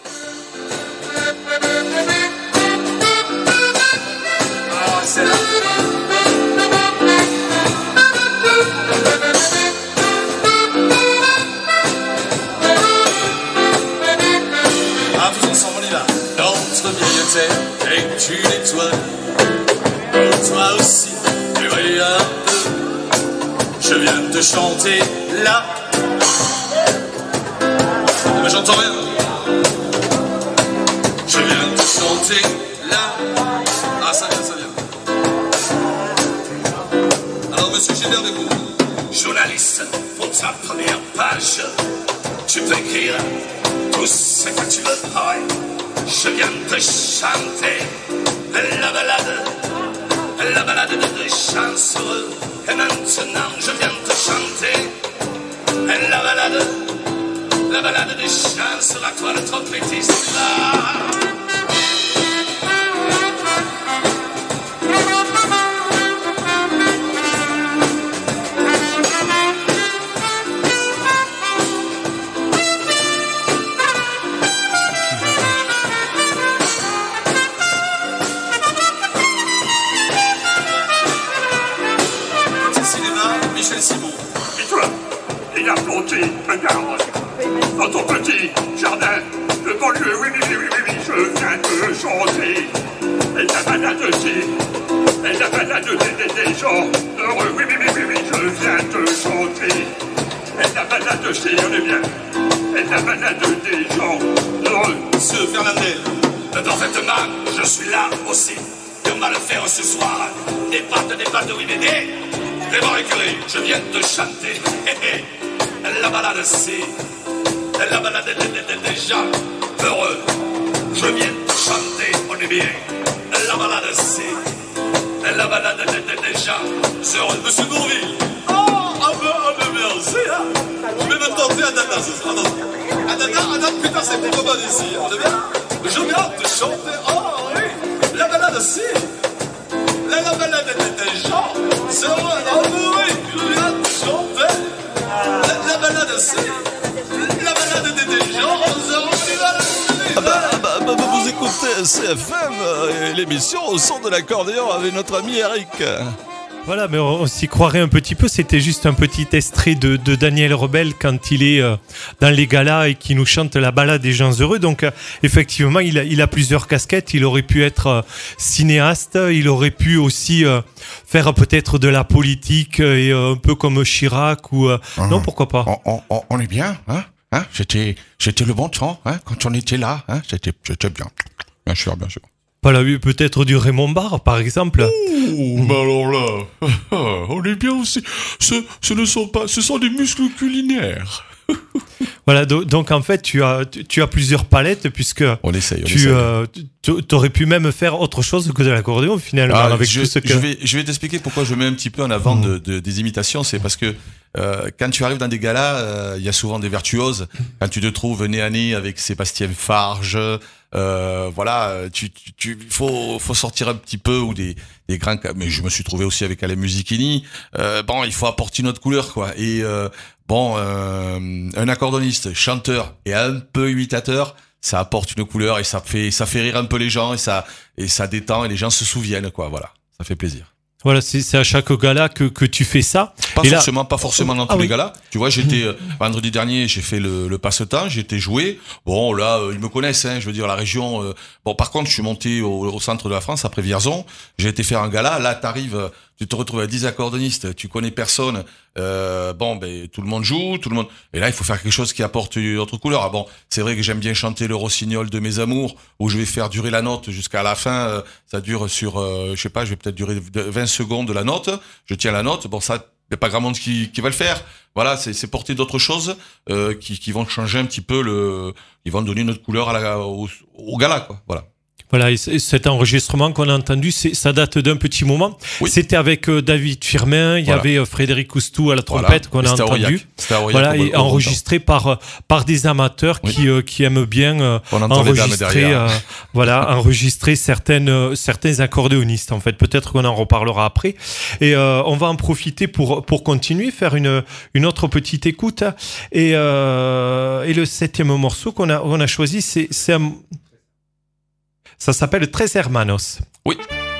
Ah, c'est là. Ah, tous ensemble, on y va. Notre bibliothèque est une étoile. Oh, toi aussi, tu brilles un peu. Je viens de te chanter là. Ah, mais j'entends rien. Je viens de te chanter là. Ah, ça vient, ça vient. Alors, monsieur, j'ai l'air de vous. Journaliste, pour ta première page, tu peux écrire tout ce que tu veux. Ah ouais. Je viens de te chanter la balade, la balade de chanceux. Et maintenant, je viens de te chanter la balade, la balade des chanceux. À toi le trompettiste. Ah. Michel Simon. Et toi, il a planté un arbre dans ton petit jardin de banlieue. Oui, oui, oui, oui, oui, oui, je viens de chanter. Et la balade aussi, et la balade des, des, des gens heureux. Oui, oui, oui, oui, oui, je viens de chanter. Et la balade aussi, on est bien. Et la balade des gens heureux. Monsieur Fernandel, parfaitement, je suis là aussi. Et on va le faire ce soir. Des pattes, des pattes, oui, mais des. Et bon, écurie, je viens de chanter. Hé, hé. La balade, c'est la balade des, des, des, des gens heureux. Je viens de chanter, on est bien. La balade, c'est la balade des, des, des gens heureux. Monsieur Bourville. Oh, ah ben, ah ben, merci. Hein. Je vais me tenter à Dada ce soir. À Dada, à Dada, putain, c'est pour comment ici. On est bien. Je viens de chanter. Oh, oui. La balade, c'est la, la balade des, des gens heureux. Oh, oui, je viens de chanter. La, la balade, c'est la balade des, des gens heureux. Ah bah, ah bah, bah, vous écoutez C F M, euh, et l'émission au son de l'accordéon avec notre ami Eric. Voilà, mais on, on s'y croirait un petit peu. C'était juste un petit extrait de, de Daniel Robel quand il est euh, dans les galas et qui nous chante la balade des gens heureux. Donc, euh, effectivement, il a, il a plusieurs casquettes. Il aurait pu être euh, cinéaste. Il aurait pu aussi euh, faire peut-être de la politique euh, et euh, un peu comme Chirac ou euh, Mmh. non, pourquoi pas. On, on, on est bien, hein, hein C'était, c'était le bon temps, hein, quand on était là, hein C'était, c'était bien. Bien sûr, bien sûr. pas la vue peut-être du Raymond Barre, par exemple. Ouh, mais alors là, on est bien aussi. Ce, ce ne sont pas, ce sont des muscles culinaires. Voilà, do- donc en fait, tu as, tu, tu as plusieurs palettes puisque On essaye, on tu essaye. euh, tu aurais pu même faire autre chose que de l'accordéon finalement Ah, avec je, tout ce que. je vais, je vais t'expliquer pourquoi je mets un petit peu en avant de, de, des imitations. C'est parce que euh, quand tu arrives dans des galas, euh, il y a souvent des virtuoses. Quand tu te trouves nez à nez avec Sébastien Farge, euh, voilà, tu, tu, tu faut, faut sortir un petit peu ou des, des grands. Mais je me suis trouvé aussi avec Alain Musichini. Euh, bon, il faut apporter une autre couleur, quoi. Et euh, bon, euh, un accordoniste, chanteur et un peu imitateur, ça apporte une couleur et ça fait, ça fait rire un peu les gens et ça, et ça détend et les gens se souviennent, quoi. Voilà, ça fait plaisir. Voilà, c'est, c'est à chaque gala que, que tu fais ça. Pas Et là- forcément, pas forcément dans Ah tous les oui. galas. Tu vois, j'étais euh, vendredi dernier, j'ai fait le, le passe-temps, j'ai été joué. Bon, là, euh, ils me connaissent, hein, je veux dire la région. euh, Bon, par contre, je suis monté au, au centre de la France après Vierzon. J'ai été faire un gala. Là, t'arrives, euh, tu te retrouves à dix accordonistes, tu connais personne. Euh, bon, ben tout le monde joue, tout le monde. Et là, il faut faire quelque chose qui apporte une autre couleur. Ah bon, c'est vrai que j'aime bien chanter le rossignol de mes amours, où je vais faire durer la note jusqu'à la fin. euh, ça dure sur, euh, je sais pas, je vais peut-être durer vingt secondes la note. Je tiens la note. Bon, ça, il n'y a pas grand monde qui, qui va le faire. Voilà, c'est, c'est porter d'autres choses euh, qui, qui vont changer un petit peu le, ils vont donner une autre couleur à la, au, au gala, quoi. Voilà. Voilà, et c- cet enregistrement qu'on a entendu, c'est, ça date d'un petit moment. Oui. C'était avec euh, David Firmin, il y Voilà. avait euh, Frédéric Coustou à la trompette Voilà. qu'on a C'était à entendu. Aurillac. C'était à Aurillac, Voilà, au- et au- au- enregistré par euh, par des amateurs Oui. qui euh, qui aiment bien euh, On entend les dames enregistrer, derrière. euh, voilà, enregistrer certaines euh, certains accordéonistes. En fait, peut-être qu'on en reparlera après. Et euh, on va en profiter pour pour continuer, faire une une autre petite écoute. Et euh, et le septième morceau qu'on a on a choisi, c'est c'est un- ça s'appelle Tres Hermanos. Oui.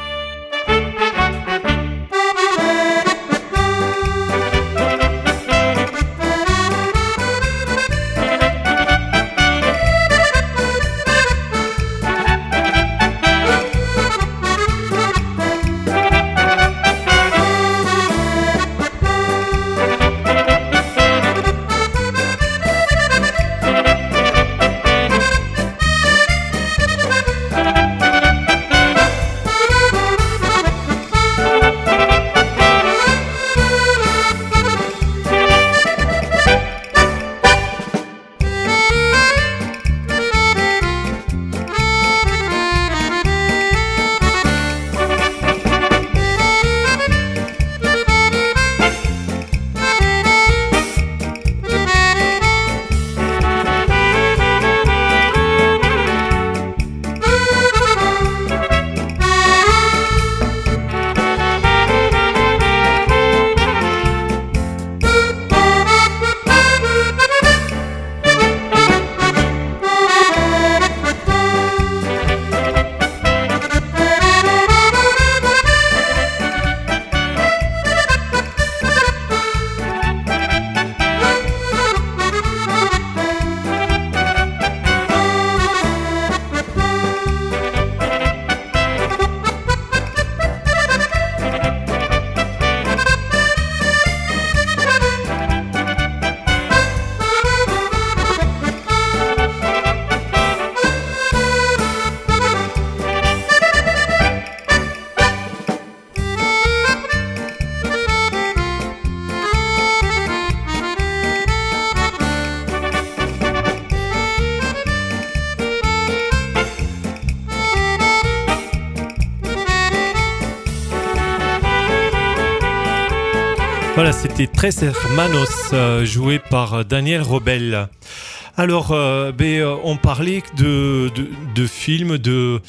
Voilà, c'était Tres Hermanos, euh, joué par euh, Daniel Robel. Alors, euh, ben, euh, on parlait de, de, de films, de,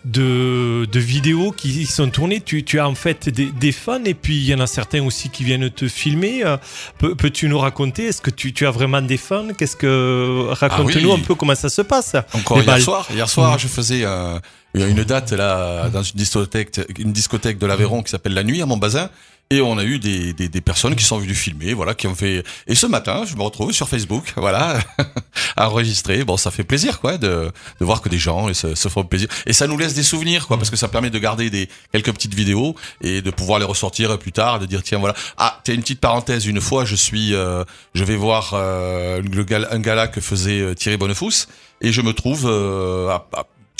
de, de vidéos qui sont tournées. Tu, tu as en fait des, des fans et puis il y en a certains aussi qui viennent te filmer. Euh, peux, peux-tu nous raconter? Est-ce que tu, tu as vraiment des fans? Qu'est-ce que raconte-nous Ah oui. un peu comment ça se passe? Encore Les hier balles. soir, hier soir, je faisais euh, une date là dans une discothèque, une discothèque de l'Aveyron qui s'appelle La Nuit à Montbazin. Et on a eu des, des, des personnes qui sont venues filmer, voilà, qui ont fait. Et ce matin, je me retrouve sur Facebook, voilà, enregistré. Bon, ça fait plaisir, quoi, de, de voir que des gens se, se font plaisir. Et ça nous laisse des souvenirs, quoi, parce que ça permet de garder des quelques petites vidéos et de pouvoir les ressortir plus tard, de dire tiens, voilà. Ah, tiens, une petite parenthèse. Une fois, je suis, euh, je vais voir euh, le gal, un gala que faisait euh, Thierry Bonnefous, et je me trouve euh, à, à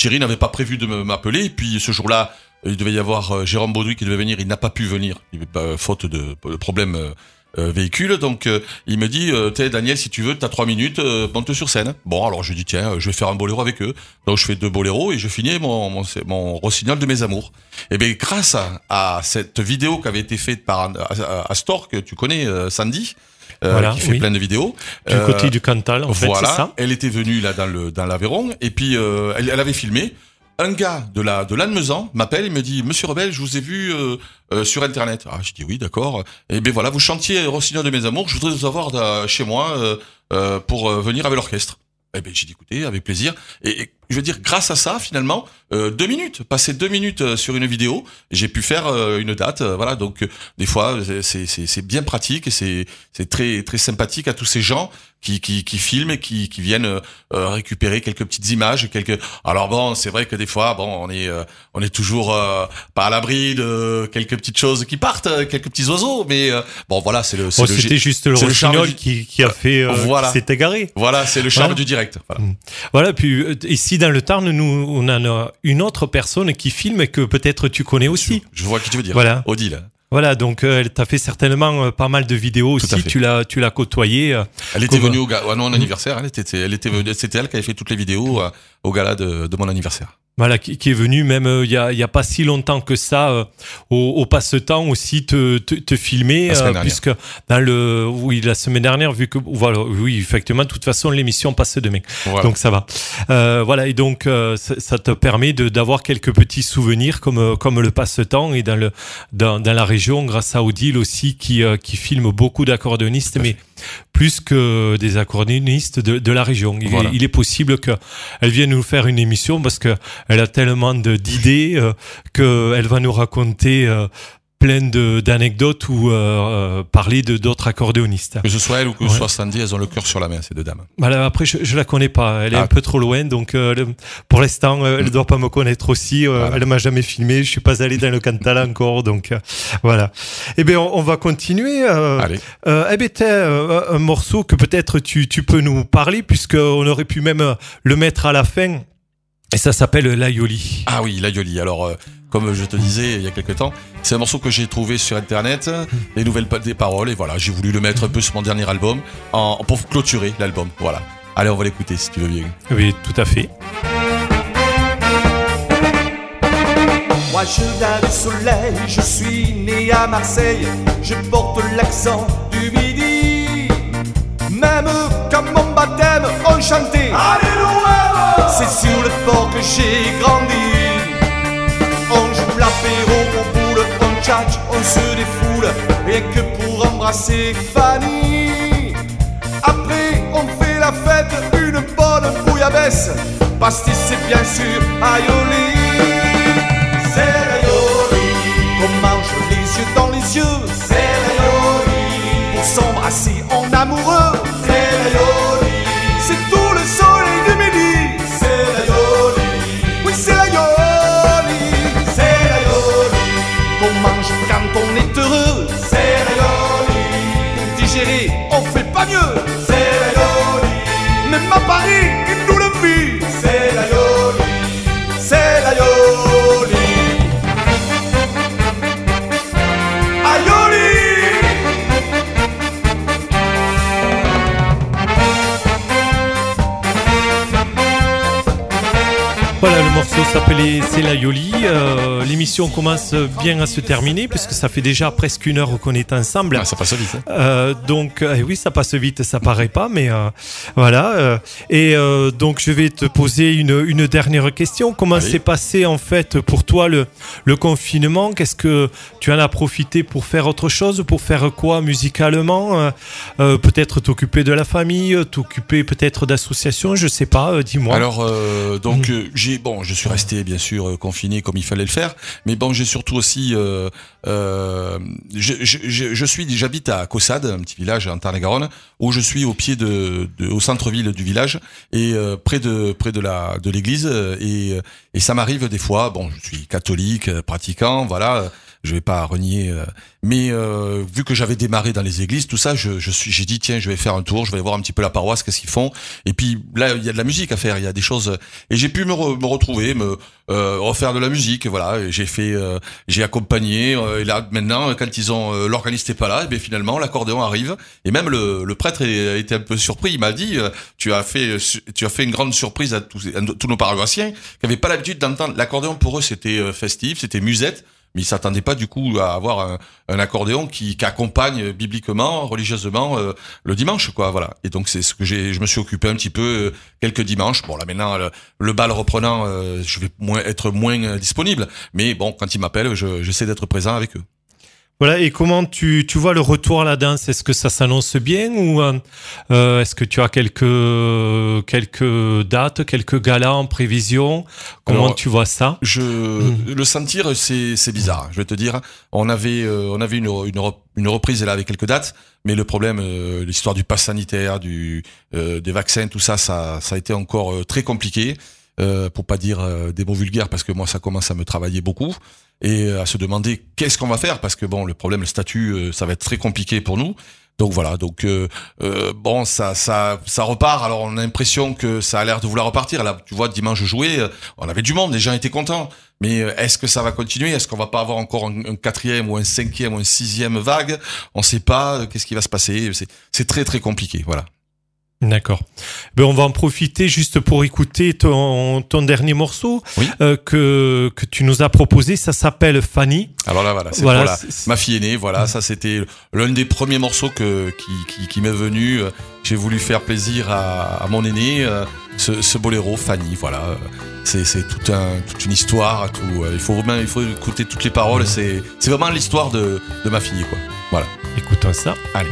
Thierry n'avait pas prévu de m'appeler. Et puis ce jour-là, il devait y avoir Jérôme Baudouin qui devait venir. Il n'a pas pu venir, faute de, de problème euh, véhicule. Donc euh, il me dit, euh, t'es Daniel, si tu veux, t'as trois minutes, euh, monte sur scène. Bon, alors je dis tiens, je vais faire un boléro avec eux. Donc je fais deux boléros et je finis mon mon, mon rossignol de mes amours. Et bien grâce à, à cette vidéo qui avait été faite par Astor, que tu connais, euh, Sandy. Euh, voilà, qui fait oui. plein de vidéos. Du euh, côté du Cantal, en voilà, fait, c'est ça. Elle était venue là dans le dans l'Aveyron et puis euh, elle, elle avait filmé. Un gars de la de Lannemezan m'appelle et me dit Monsieur Rebelle, je vous ai vu euh, euh, sur internet. Ah, je dis oui, d'accord. Et ben voilà, vous chantiez Rossignol de mes amours. Je voudrais vous avoir de, chez moi euh, euh, pour euh, venir avec l'orchestre. Eh ben j'ai dit écoutez, avec plaisir. Et, et je veux dire, grâce à ça, finalement, euh, deux minutes, passer deux minutes sur une vidéo, j'ai pu faire euh, une date. Euh, voilà, donc euh, des fois, c'est c'est c'est bien pratique et c'est c'est très très sympathique à tous ces gens qui qui qui filment et qui qui viennent euh, récupérer quelques petites images, quelques. Alors bon, c'est vrai que des fois, bon, on est euh, on est toujours euh, pas à l'abri de quelques petites choses qui partent, quelques petits oiseaux, mais euh, bon, voilà, c'est le. C'est oh, le c'était juste le rossignol du... qui qui a fait, euh, voilà. qui s'est égaré. Voilà, c'est le charme voilà. du direct. Voilà. Voilà, puis euh, ici dans le Tarn, nous on a une autre personne qui filme et que peut-être tu connais aussi. Je vois qui tu veux dire. Voilà. Odile. Voilà, donc euh, elle t'a fait certainement euh, pas mal de vidéos aussi. Tu l'as, tu l'as côtoyée. Euh, elle était venue au ga- à mon anniversaire. Elle était, elle était venue. C'était elle qui avait fait toutes les vidéos euh, au gala de, de mon anniversaire. Voilà, qui, qui est venu même il euh, y a il y a pas si longtemps que ça euh, au, au passe-temps aussi te te, te filmer euh, puisque dans le oui la semaine dernière vu que voilà oui effectivement de toute façon l'émission passe demain voilà. Donc ça va euh, voilà et donc euh, ça, ça te permet de d'avoir quelques petits souvenirs comme comme le passe-temps et dans le dans dans la région grâce à Odile aussi qui euh, qui filme beaucoup d'accordéonistes mais plus que des accordéonistes de, de la région. Il, voilà. est, il est possible qu'elle vienne nous faire une émission parce que elle a tellement de, d'idées euh, qu'elle va nous raconter euh, plein de, d'anecdotes ou euh, parler de d'autres accordéonistes. Que ce soit elle ou que ce ouais. soit Sandy, elles ont le cœur sur la main, ces deux dames. Voilà, après, je, je la connais pas. Elle est ah. un peu trop loin, donc euh, pour l'instant, euh, elle ne mmh. doit pas me connaître aussi. Euh, voilà. Elle m'a jamais filmé. Je suis pas allé dans le Cantal encore, donc euh, voilà. Eh bien, on, on va continuer. Euh, Allez. Euh, eh bien, t'as euh, un morceau que peut-être tu tu peux nous parler, puisque on aurait pu même le mettre à la fin. Et ça s'appelle l'Aioli. Ah oui, l'Aioli. Alors, euh, comme je te disais il y a quelque temps, c'est un morceau que j'ai trouvé sur Internet, les nouvelles des paroles, et voilà, j'ai voulu le mettre un peu sur mon dernier album, en, pour clôturer l'album. Voilà. Allez, on va l'écouter si tu veux bien. Oui, tout à fait. Moi je viens du soleil, je suis né à Marseille, je porte l'accent du midi. Même quand mon baptême on chantait Alléluia, c'est sur le port que j'ai grandi. On joue l'apéro au boule, on tchatche, on se défoule, rien que pour embrasser Fanny. Après on fait la fête, une bonne bouillabaisse, pastis c'est bien sûr aioli. C'est l'aioli, qu'on mange les yeux dans les yeux. C'est l'aioli, pour s'embrasser en amoureux. C'est l'aioli, c'est tout le soleil du midi. C'est l'aioli, oui c'est l'aioli. C'est l'aioli, qu'on mange quand on est heureux. C'est l'aioli, pour digérer on fait pas mieux. C'est l'aioli, même à Paris ils nous le vivent. C'est l'aioli, c'est l'aioli. Voilà, le morceau s'appelait C'est l'Aioli. Euh, l'émission commence bien à se terminer puisque ça fait déjà presque une heure qu'on est ensemble. Ah, ça passe vite. Hein. Euh, donc, euh, oui, ça passe vite, ça paraît pas, mais euh, voilà. Euh, et euh, donc, je vais te poser une, une dernière question. Comment Allez. s'est passé en fait pour toi le, le confinement? Qu'est-ce que tu en as profité pour faire autre chose? Pour faire quoi musicalement? euh, euh, Peut-être t'occuper de la famille, t'occuper peut-être d'associations, je sais pas. Euh, dis-moi. Alors, euh, donc, mmh. j'ai bon, je suis resté bien sûr confiné comme il fallait le faire, mais bon, j'ai surtout aussi, euh, euh, je, je, je suis, j'habite à Caussade, un petit village en Tarn-et-Garonne, où je suis au pied de, de au centre-ville du village et euh, près de près de la de l'église et et ça m'arrive des fois, bon, je suis catholique, pratiquant, voilà. je vais pas renier. Euh, mais euh, vu que j'avais démarré dans les églises, tout ça, je, je suis, j'ai dit tiens, je vais faire un tour, je vais voir un petit peu la paroisse, qu'est-ce qu'ils font. Et puis là, il y a de la musique à faire, il y a des choses. Et j'ai pu me, re, me retrouver, me euh, refaire de la musique. Voilà, et j'ai fait, euh, j'ai accompagné. Euh, et là, maintenant, quand ils ont euh, l'organiste n'est pas là, et bien finalement, l'accordéon arrive. Et même le, le prêtre a été un peu surpris. Il m'a dit, euh, tu as fait, tu as fait une grande surprise à tous, à tous nos paroissiens qui n'avaient pas l'habitude d'entendre l'accordéon. Pour eux, c'était euh, festif, c'était musette. Mais ils s'attendaient pas du coup à avoir un, un accordéon qui, qui accompagne bibliquement, religieusement euh, le dimanche, quoi. Voilà. Et donc c'est ce que j'ai, je me suis occupé un petit peu euh, quelques dimanches. Bon là maintenant le, le bal reprenant, euh, je vais moins être moins euh, disponible. Mais bon, quand ils m'appellent, je, j'essaie d'être présent avec eux. Voilà, et comment tu, tu vois le retour à la danse? Est-ce que ça s'annonce bien ou euh, est-ce que tu as quelques, quelques dates, quelques galas en prévision? Comment Alors, tu vois ça? Je, mmh. Le sentir, c'est, c'est bizarre. Je vais te dire, on avait, euh, on avait une, une, une reprise là avec quelques dates, mais le problème, euh, l'histoire du pass sanitaire, du, euh, des vaccins, tout ça, ça, ça a été encore euh, très compliqué. Euh, pour pas dire euh, des mots vulgaires, parce que moi ça commence à me travailler beaucoup et à se demander qu'est-ce qu'on va faire, parce que bon, le problème, le statut, euh, ça va être très compliqué pour nous. Donc voilà, donc euh, euh, bon, ça, ça, ça repart. Alors on a l'impression que ça a l'air de vouloir repartir. Là, tu vois, dimanche je jouais, on avait du monde, les gens étaient contents. Mais est-ce que ça va continuer? Est-ce qu'on va pas avoir encore un, un quatrième ou un cinquième ou un sixième vague? On sait pas. Qu'est-ce qui va se passer? C'est, c'est très très compliqué. Voilà. D'accord. Ben on va en profiter juste pour écouter ton, ton dernier morceau oui. euh, que que tu nous as proposé. Ça s'appelle Fanny. Alors là voilà, c'est voilà, pour la, c'est... ma fille aînée. Voilà, ça c'était l'un des premiers morceaux que qui qui, qui m'est venu. J'ai voulu faire plaisir à, à mon aîné. Ce, ce boléro Fanny. Voilà, c'est c'est tout un toute une histoire. Tout. Il faut vraiment il faut écouter toutes les paroles. C'est c'est vraiment l'histoire de de ma fille quoi. Voilà. Écoutons ça. Allez.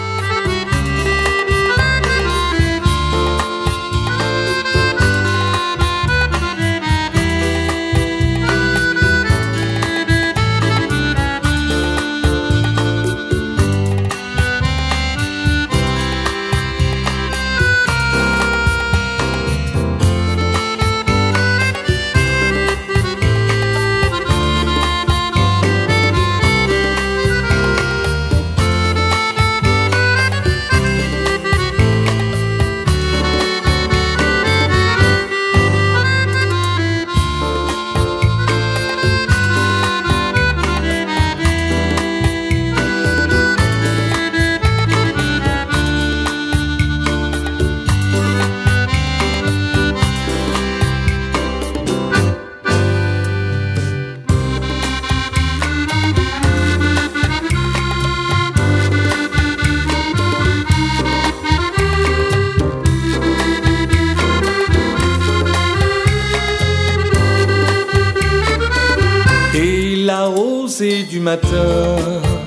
Du matin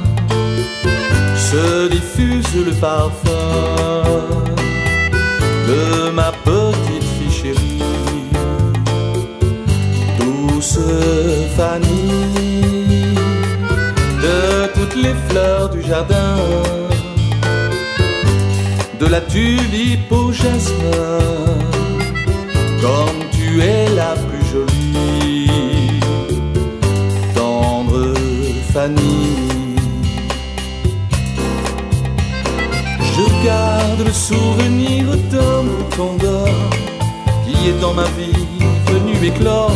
se diffuse le parfum de ma petite fille chérie, douce Fanny, de toutes les fleurs du jardin, de la tulipe au jasmin, comme tu es la plus jolie, tendre Fanny. Je garde le souvenir d'un bouton d'or qui est dans ma vie venu éclore.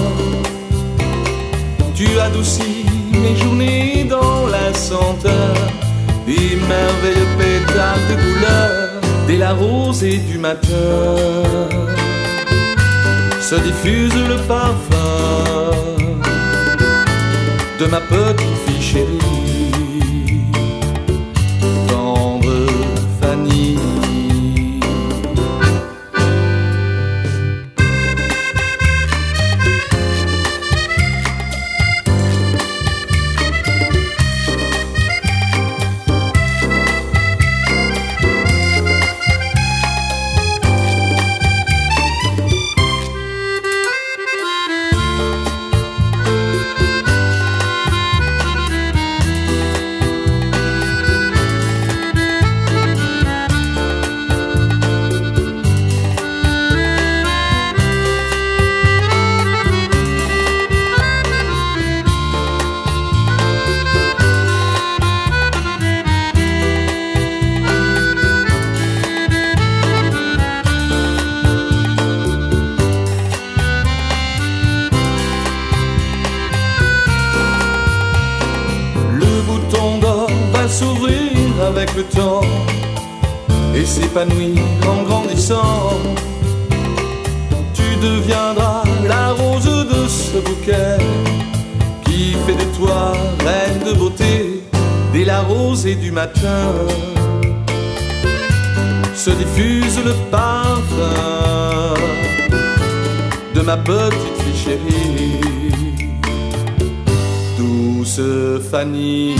Tu adoucis mes journées dans la senteur des merveilleux pétales de couleur. Dès la rosée du matin se diffuse le parfum de ma petite fille chérie, tendre Fanny. avec le temps et s'épanouir en grandissant. Tu deviendras la rose de ce bouquet qui fait de toi reine de beauté. Dès la rosée du matin se diffuse le parfum de ma petite fille chérie, douce Fanny.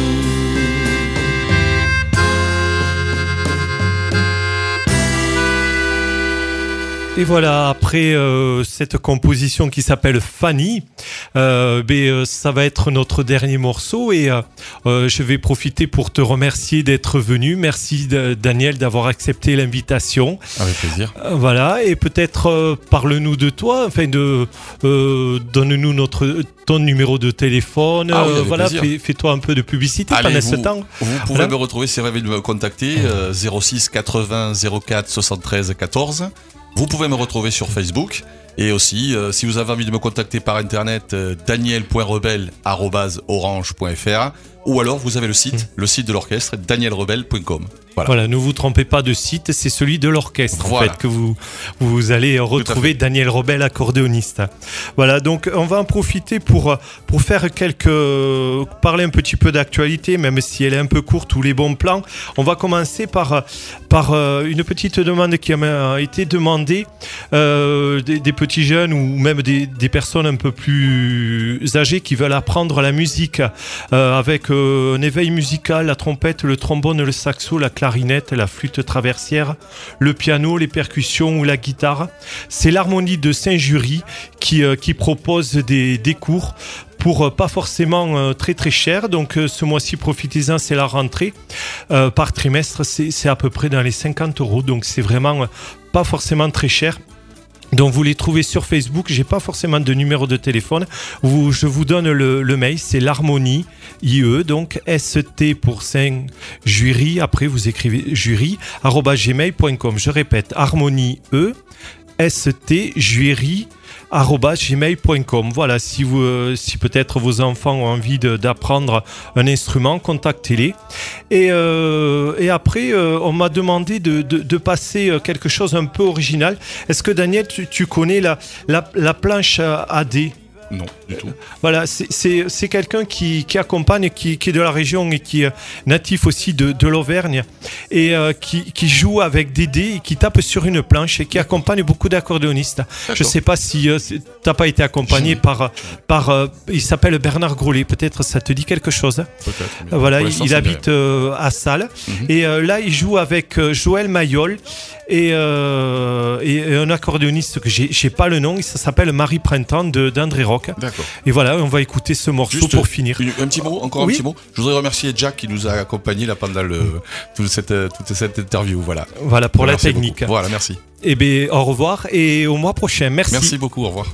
Et voilà, après euh, cette composition qui s'appelle Fanny, euh, ben, euh, ça va être notre dernier morceau et euh, euh, je vais profiter pour te remercier d'être venu. Merci de, Daniel d'avoir accepté l'invitation. Avec plaisir. Euh, voilà, et peut-être euh, parle-nous de toi, enfin de euh, donne-nous notre ton numéro de téléphone. Ah oui, euh, voilà, fais, fais-toi un peu de publicité Allez, pendant vous, ce temps. Vous pouvez voilà. me retrouver si vous rêvez de me contacter euh, zéro six quatre-vingts zéro quatre soixante-treize quatorze. Vous pouvez me retrouver sur Facebook et aussi, euh, si vous avez envie de me contacter par internet, euh, daniel point rebel arobase orange point f r ou alors vous avez le site, mmh. le site de l'orchestre, daniel rebel point com. Voilà. Voilà, ne vous trompez pas de site, c'est celui de l'orchestre voilà. en fait que vous vous allez retrouver Daniel Rebel, accordéoniste. Voilà, donc on va en profiter pour pour faire quelques parler un petit peu d'actualité, même si elle est un peu courte, tous les bons plans. On va commencer par par une petite demande qui a été demandée euh, des, des petits jeunes ou même des des personnes un peu plus âgées qui veulent apprendre la musique euh, avec euh, un éveil musical, la trompette, le trombone, le saxo, la clarinette, la flûte traversière, le piano, les percussions ou la guitare. C'est l'harmonie de Saint-Jury qui, euh, qui propose des, des cours pour euh, pas forcément euh, très très cher. Donc euh, ce mois-ci, profitez-en, c'est la rentrée. Euh, par trimestre, c'est, c'est à peu près dans les cinquante euros. Donc c'est vraiment euh, pas forcément très cher. Donc vous les trouvez sur Facebook, j'ai pas forcément de numéro de téléphone. Vous, je vous donne le, le mail, c'est l'harmonie I E, donc S T pour Saint-Jury, après vous écrivez jury, arobase gmail point com. Je répète, harmonie E, S T, jury, arobase gmail point com. Voilà, si, vous, euh, si peut-être vos enfants ont envie de, d'apprendre un instrument, contactez-les. Et, euh, et après, euh, on m'a demandé de, de, de passer quelque chose un peu original. Est-ce que Daniel, tu, tu connais la, la, la planche A D ? Non, du tout. Voilà, c'est, c'est, c'est quelqu'un qui, qui accompagne, qui, qui est de la région et qui est natif aussi de, de l'Auvergne et euh, qui, qui joue avec des dés et qui tape sur une planche et qui accompagne beaucoup d'accordéonistes. D'accord. Je ne sais pas si euh, tu n'as pas été accompagné Je... par, par euh, il s'appelle Bernard Grolet, peut-être ça te dit quelque chose. Peut-être. Euh, voilà, il, il habite euh, à Salles mm-hmm. et euh, là il joue avec euh, Joël Mayol et, euh, et un accordéoniste que j'ai, j'ai pas le nom, ça s'appelle Marie Printemps de, d'André Rock. D'accord. Et voilà, on va écouter ce morceau Juste pour finir. Une, un petit mot, encore oui. un petit mot. Je voudrais remercier Jack qui nous a accompagnés là pendant le, toute, cette, toute cette interview. Voilà. Voilà pour merci la technique. Beaucoup. Voilà, merci. Eh bien, au revoir et au mois prochain. Merci. Merci beaucoup, au revoir.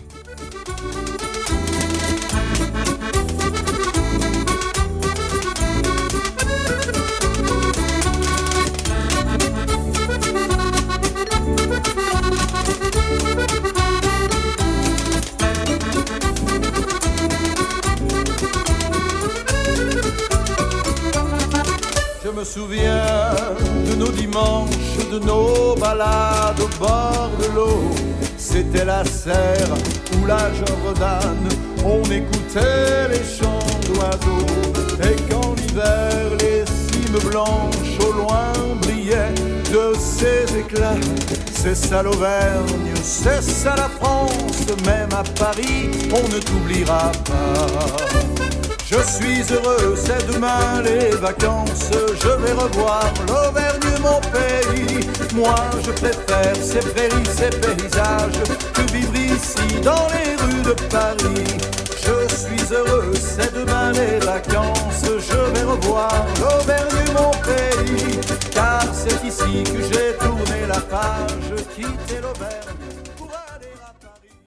Je me souviens de nos dimanches, de nos balades au bord de l'eau. C'était la serre ou la Jordan, on écoutait les chants d'oiseaux. Et quand l'hiver, les cimes blanches au loin brillaient de ses éclats. C'est ça l'Auvergne, c'est ça la France, même à Paris, on ne t'oubliera pas. Je suis heureux, c'est demain les vacances, je vais revoir l'Auvergne, mon pays. Moi je préfère ces prairies, ces paysages, que vivre ici dans les rues de Paris. Je suis heureux, c'est demain les vacances, je vais revoir l'Auvergne, mon pays. Car c'est ici que j'ai tourné la page, quitté l'Auvergne.